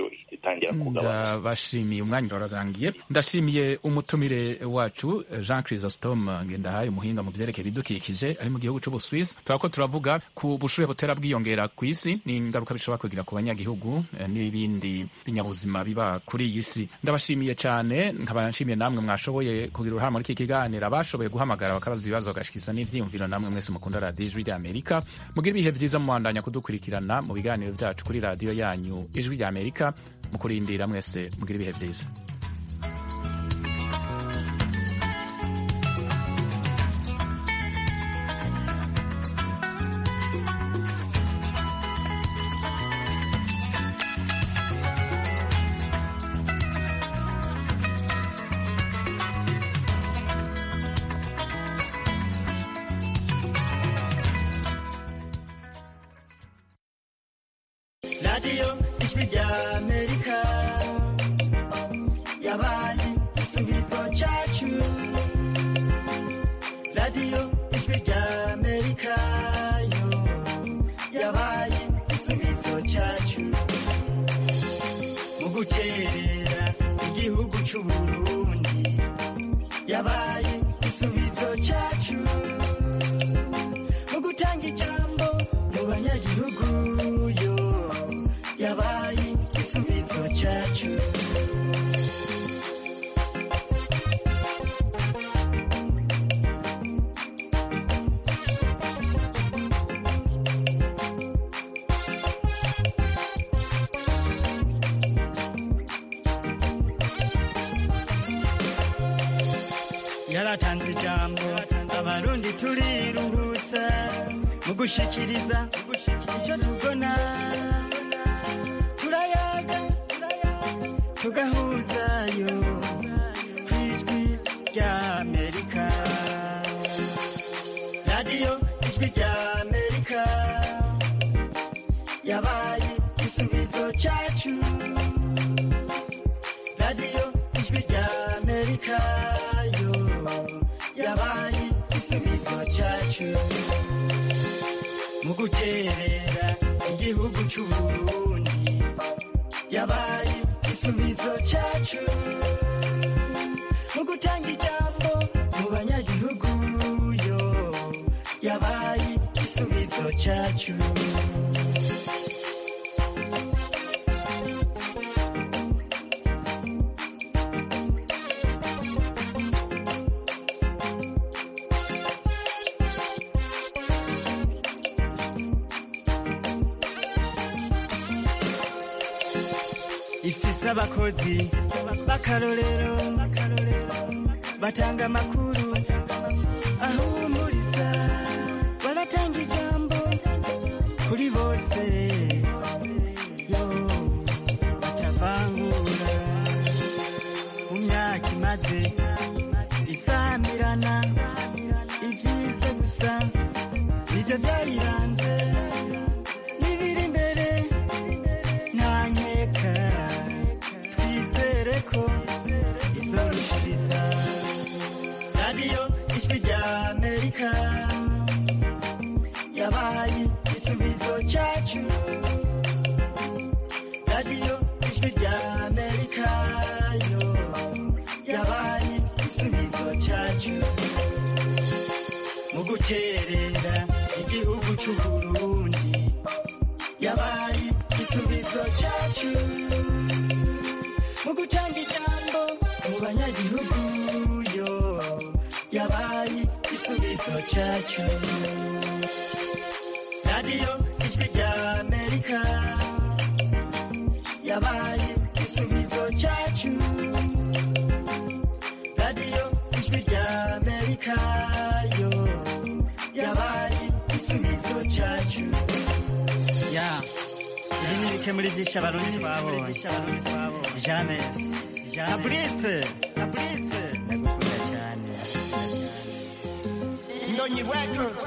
ugatangira kugabanuka. Ndabashimiye, umwanya urarangiye. Ndashimiye umutumire wacu Jean Chrysostome Ngendahaye, umuhinga mu vyerekeye ibidukikije ari mu gihugu c'Ubuswisi. Turako turavuga ku bushuhe butera bwiyongera ku isi n'ingaruka bishobora kugira ku banyagihugu n'ibindi binyabuzima biba kuri iyi si. Ndabashimiye cyane, nkaba nshimiye namwe mwashoboye kugira uruhare muri iki kiganiro, abashoboye guhamagara bakabaza ibibazo bagashikiza n'ivyiyumviro, namwe mwese mukunda Radio Ijwi ry'Amerika. Mugira ibihe vyiza mubandanya kudukurikirana mu biganiro vyacu kuri radio yanyu Ijwi ry'Amerika. Mukurindira mwese mugira ibihe vyiza. Radio Ijwi ry'Amerika yabaye igisubizo cyacu. Radio Ijwi ry'Amerika yo yabaye igisubizo cyacu mu guterera igihugu cy'u Burundi, yabaye igisubizo cyacu mu gutanga ijambo mu banyagihugu yo yabaye igisubizo cyacu. Yaratanze ijambo abarundi turiruhutsa mu gushikiriza icyo tubona, turayaga tugahuzayo ku Ijwi ry'Amerika. Radio Ijwi ry'Amerika yabaye igisubizo cyacu. Radio Ijwi ry'Amerika yo yabaye igisubizo cyacu mu guterera igihugu cy'u Burundi, yabaye igisubizo cyacu mu gutanga ijambo mu banyagihugu yo yabaye igisubizo cyacu. Ifise abakozi b'akarorero batanga amakuru ahumuriza, baratanga ijambo kuri bose yo batavangura. Mu myaka imaze isamirana, ibyiza gusa nibyo byayiranze, n'ibiri imbere nta nkeka, twizere ko izorushiriza. Radio Ijwi ry'Amerika yabaye igisubizo cyacu. Radio Ijwi ry'Amerika yo yabaye igisubizo cyacu mu guterera igihugu cy'u Burundi, yabaye igisubizo cyacu mu gutanga ijambo mu banyagihugu yo yabaye igisubizo cyacu. Radio Ijwi ry'Amerika yabaye igisubizo cyacu. Radio Ijwi ry'Amerika yo yabaye igisubizo cyacu. Ya ibi ni bike muri byinshi abarundi twabonye. James Fabrice Fabrice ndagukunda cyane. Ndonyi Records.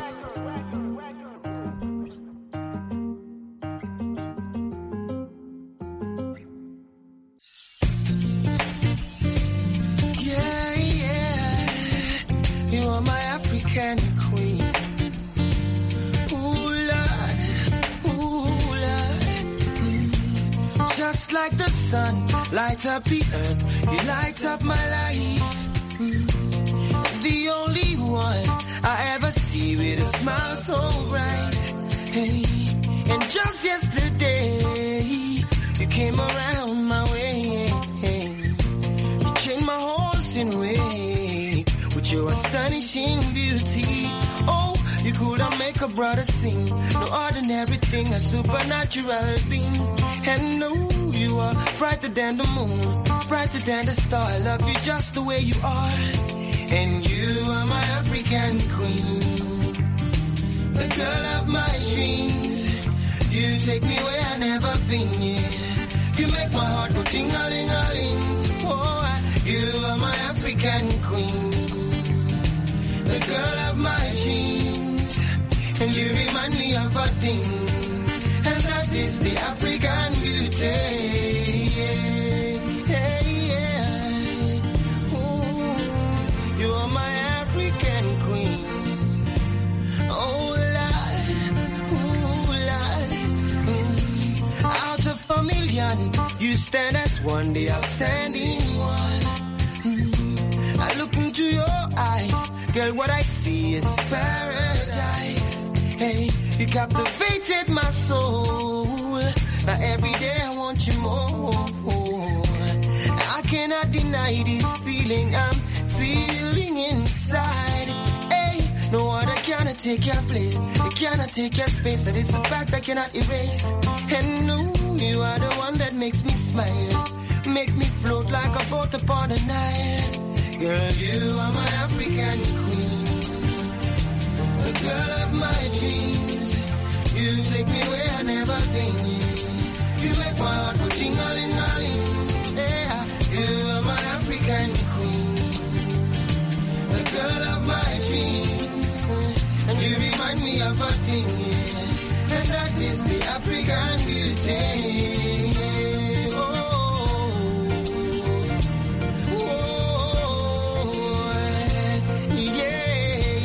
Yeah, yeah, you are my African queen. Ooh, Lord, ooh, Lord. Mm. Just just like the sun, light up the earth, you light up my life. Mm. The only one I ever see with a smile so bright. Hey, and just yesterday, you came around my way. Hey, you changed my horse in way with your astonishing beauty. Oh, you could have make a brother sing. No ordinary thing, a supernatural being. And no, you are brighter than the moon, brighter than the star. I love you just the way you are. And you are my African queen, the girl of my dreams. You take me where I never been, yeah. You make my heart go ting-a-ling-a-ling. Oh, you are my African queen, the girl of my dreams. And you remind me of a thing, and that is the African beauty. Yeah, yeah. Ooh, you are my African queen. Oh, Lord, ooh, Lord. Mm. Out of a million, you stand as one, the outstanding one. Mm. I look into your eyes, girl, what I see is paradise. Hey, you captivated my soul. Now every day I want you more. I cannot deny this feeling I'm feeling inside. Hey, no other cannot take your place. It cannot take your space. That is a fact I cannot erase. And no, you are the one that makes me smile, make me float like a boat upon the Nile. Girl, you are my African queen, the girl of my dreams. You take me where I never been. You make my heart go ting-a-ling-a-ling. Yeah, you are my African queen, the girl of my dreams. And you remind me of a thing, yeah. And that is the African beauty. Oh, oh, yeah,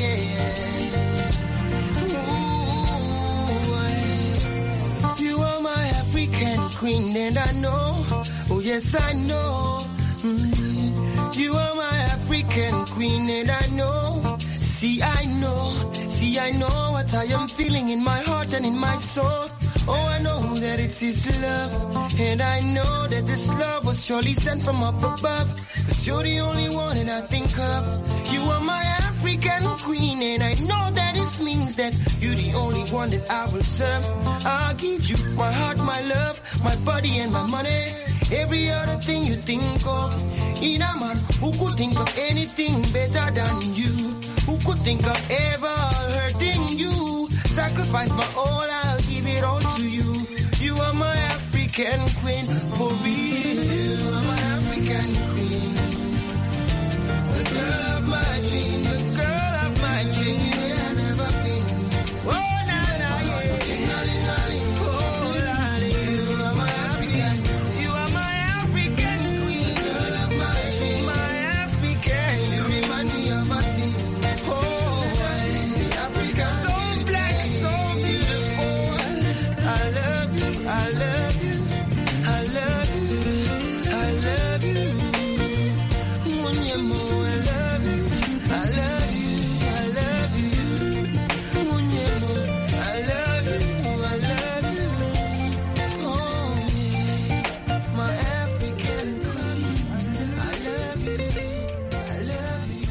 yeah. Ooh, you are my African queen, and I know, oh yes I know. Mm. You are my African queen, and I know. See, I know, see, I know what I am feeling in my heart and in my soul. Oh, I know that it's His love, and I know that this love was surely sent from up above. 'Cause you're the only one that I think of. You are my African queen, and I know that this means that you're the only one that I will serve. I'll give you my heart, my love, my body and my money. Every other thing you think of. In a man who could think of anything better than you, who could think of ever hurting you. Sacrifice my all, I'll give it all to you. You are my African queen, for real. You are my African queen, the girl of my dream, the girl of my dream. Where I never been. Oh, na na, yeah. Oh, lolly, you are my African. You are my African queen, girl of my dream, my African. You remind me of a thing. Oh, that is the African. So black, so beautiful. I love you, I love you, I love you, I love you. Munyemo, I love you, I love you, I love you. Munyemo, I love you, I love you. Oh yeah, my African queen. I love you, I love you.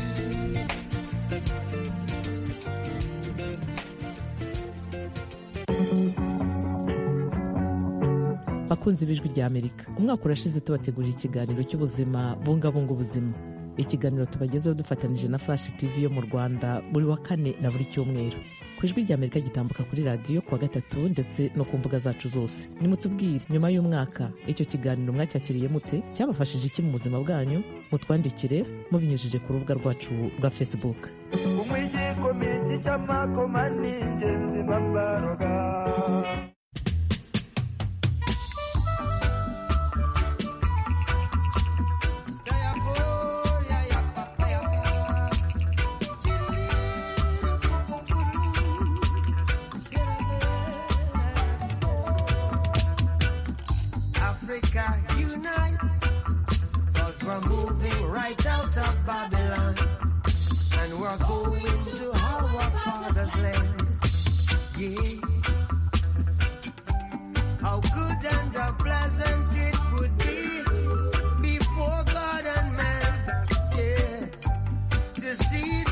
bakunzi b'ijwi rya Amerika, umwaka urashize tubategurira ikiganiro cy'ubuzima bungabunga ubuzima. Ikiganiro tubagezeho dufatanije na Flash T V yo mu Rwanda buri wa kane na buri cyumweru. Ku ijwi rya Amerika gitambuka kuri radiyo kuwa gatatu ndetse no ku mbuga zacu zose. Nimutubwire nyuma y'umwaka icyo kiganiro mwacyakiriye mute, cyabafashije iki mu buzima bwanyu? Mutwandikire mubinyujije ku rubuga rwacu rwa Facebook. Africa, are going to our father's land. Yeah. How good and how pleasant it would be before God and man. Yeah. To see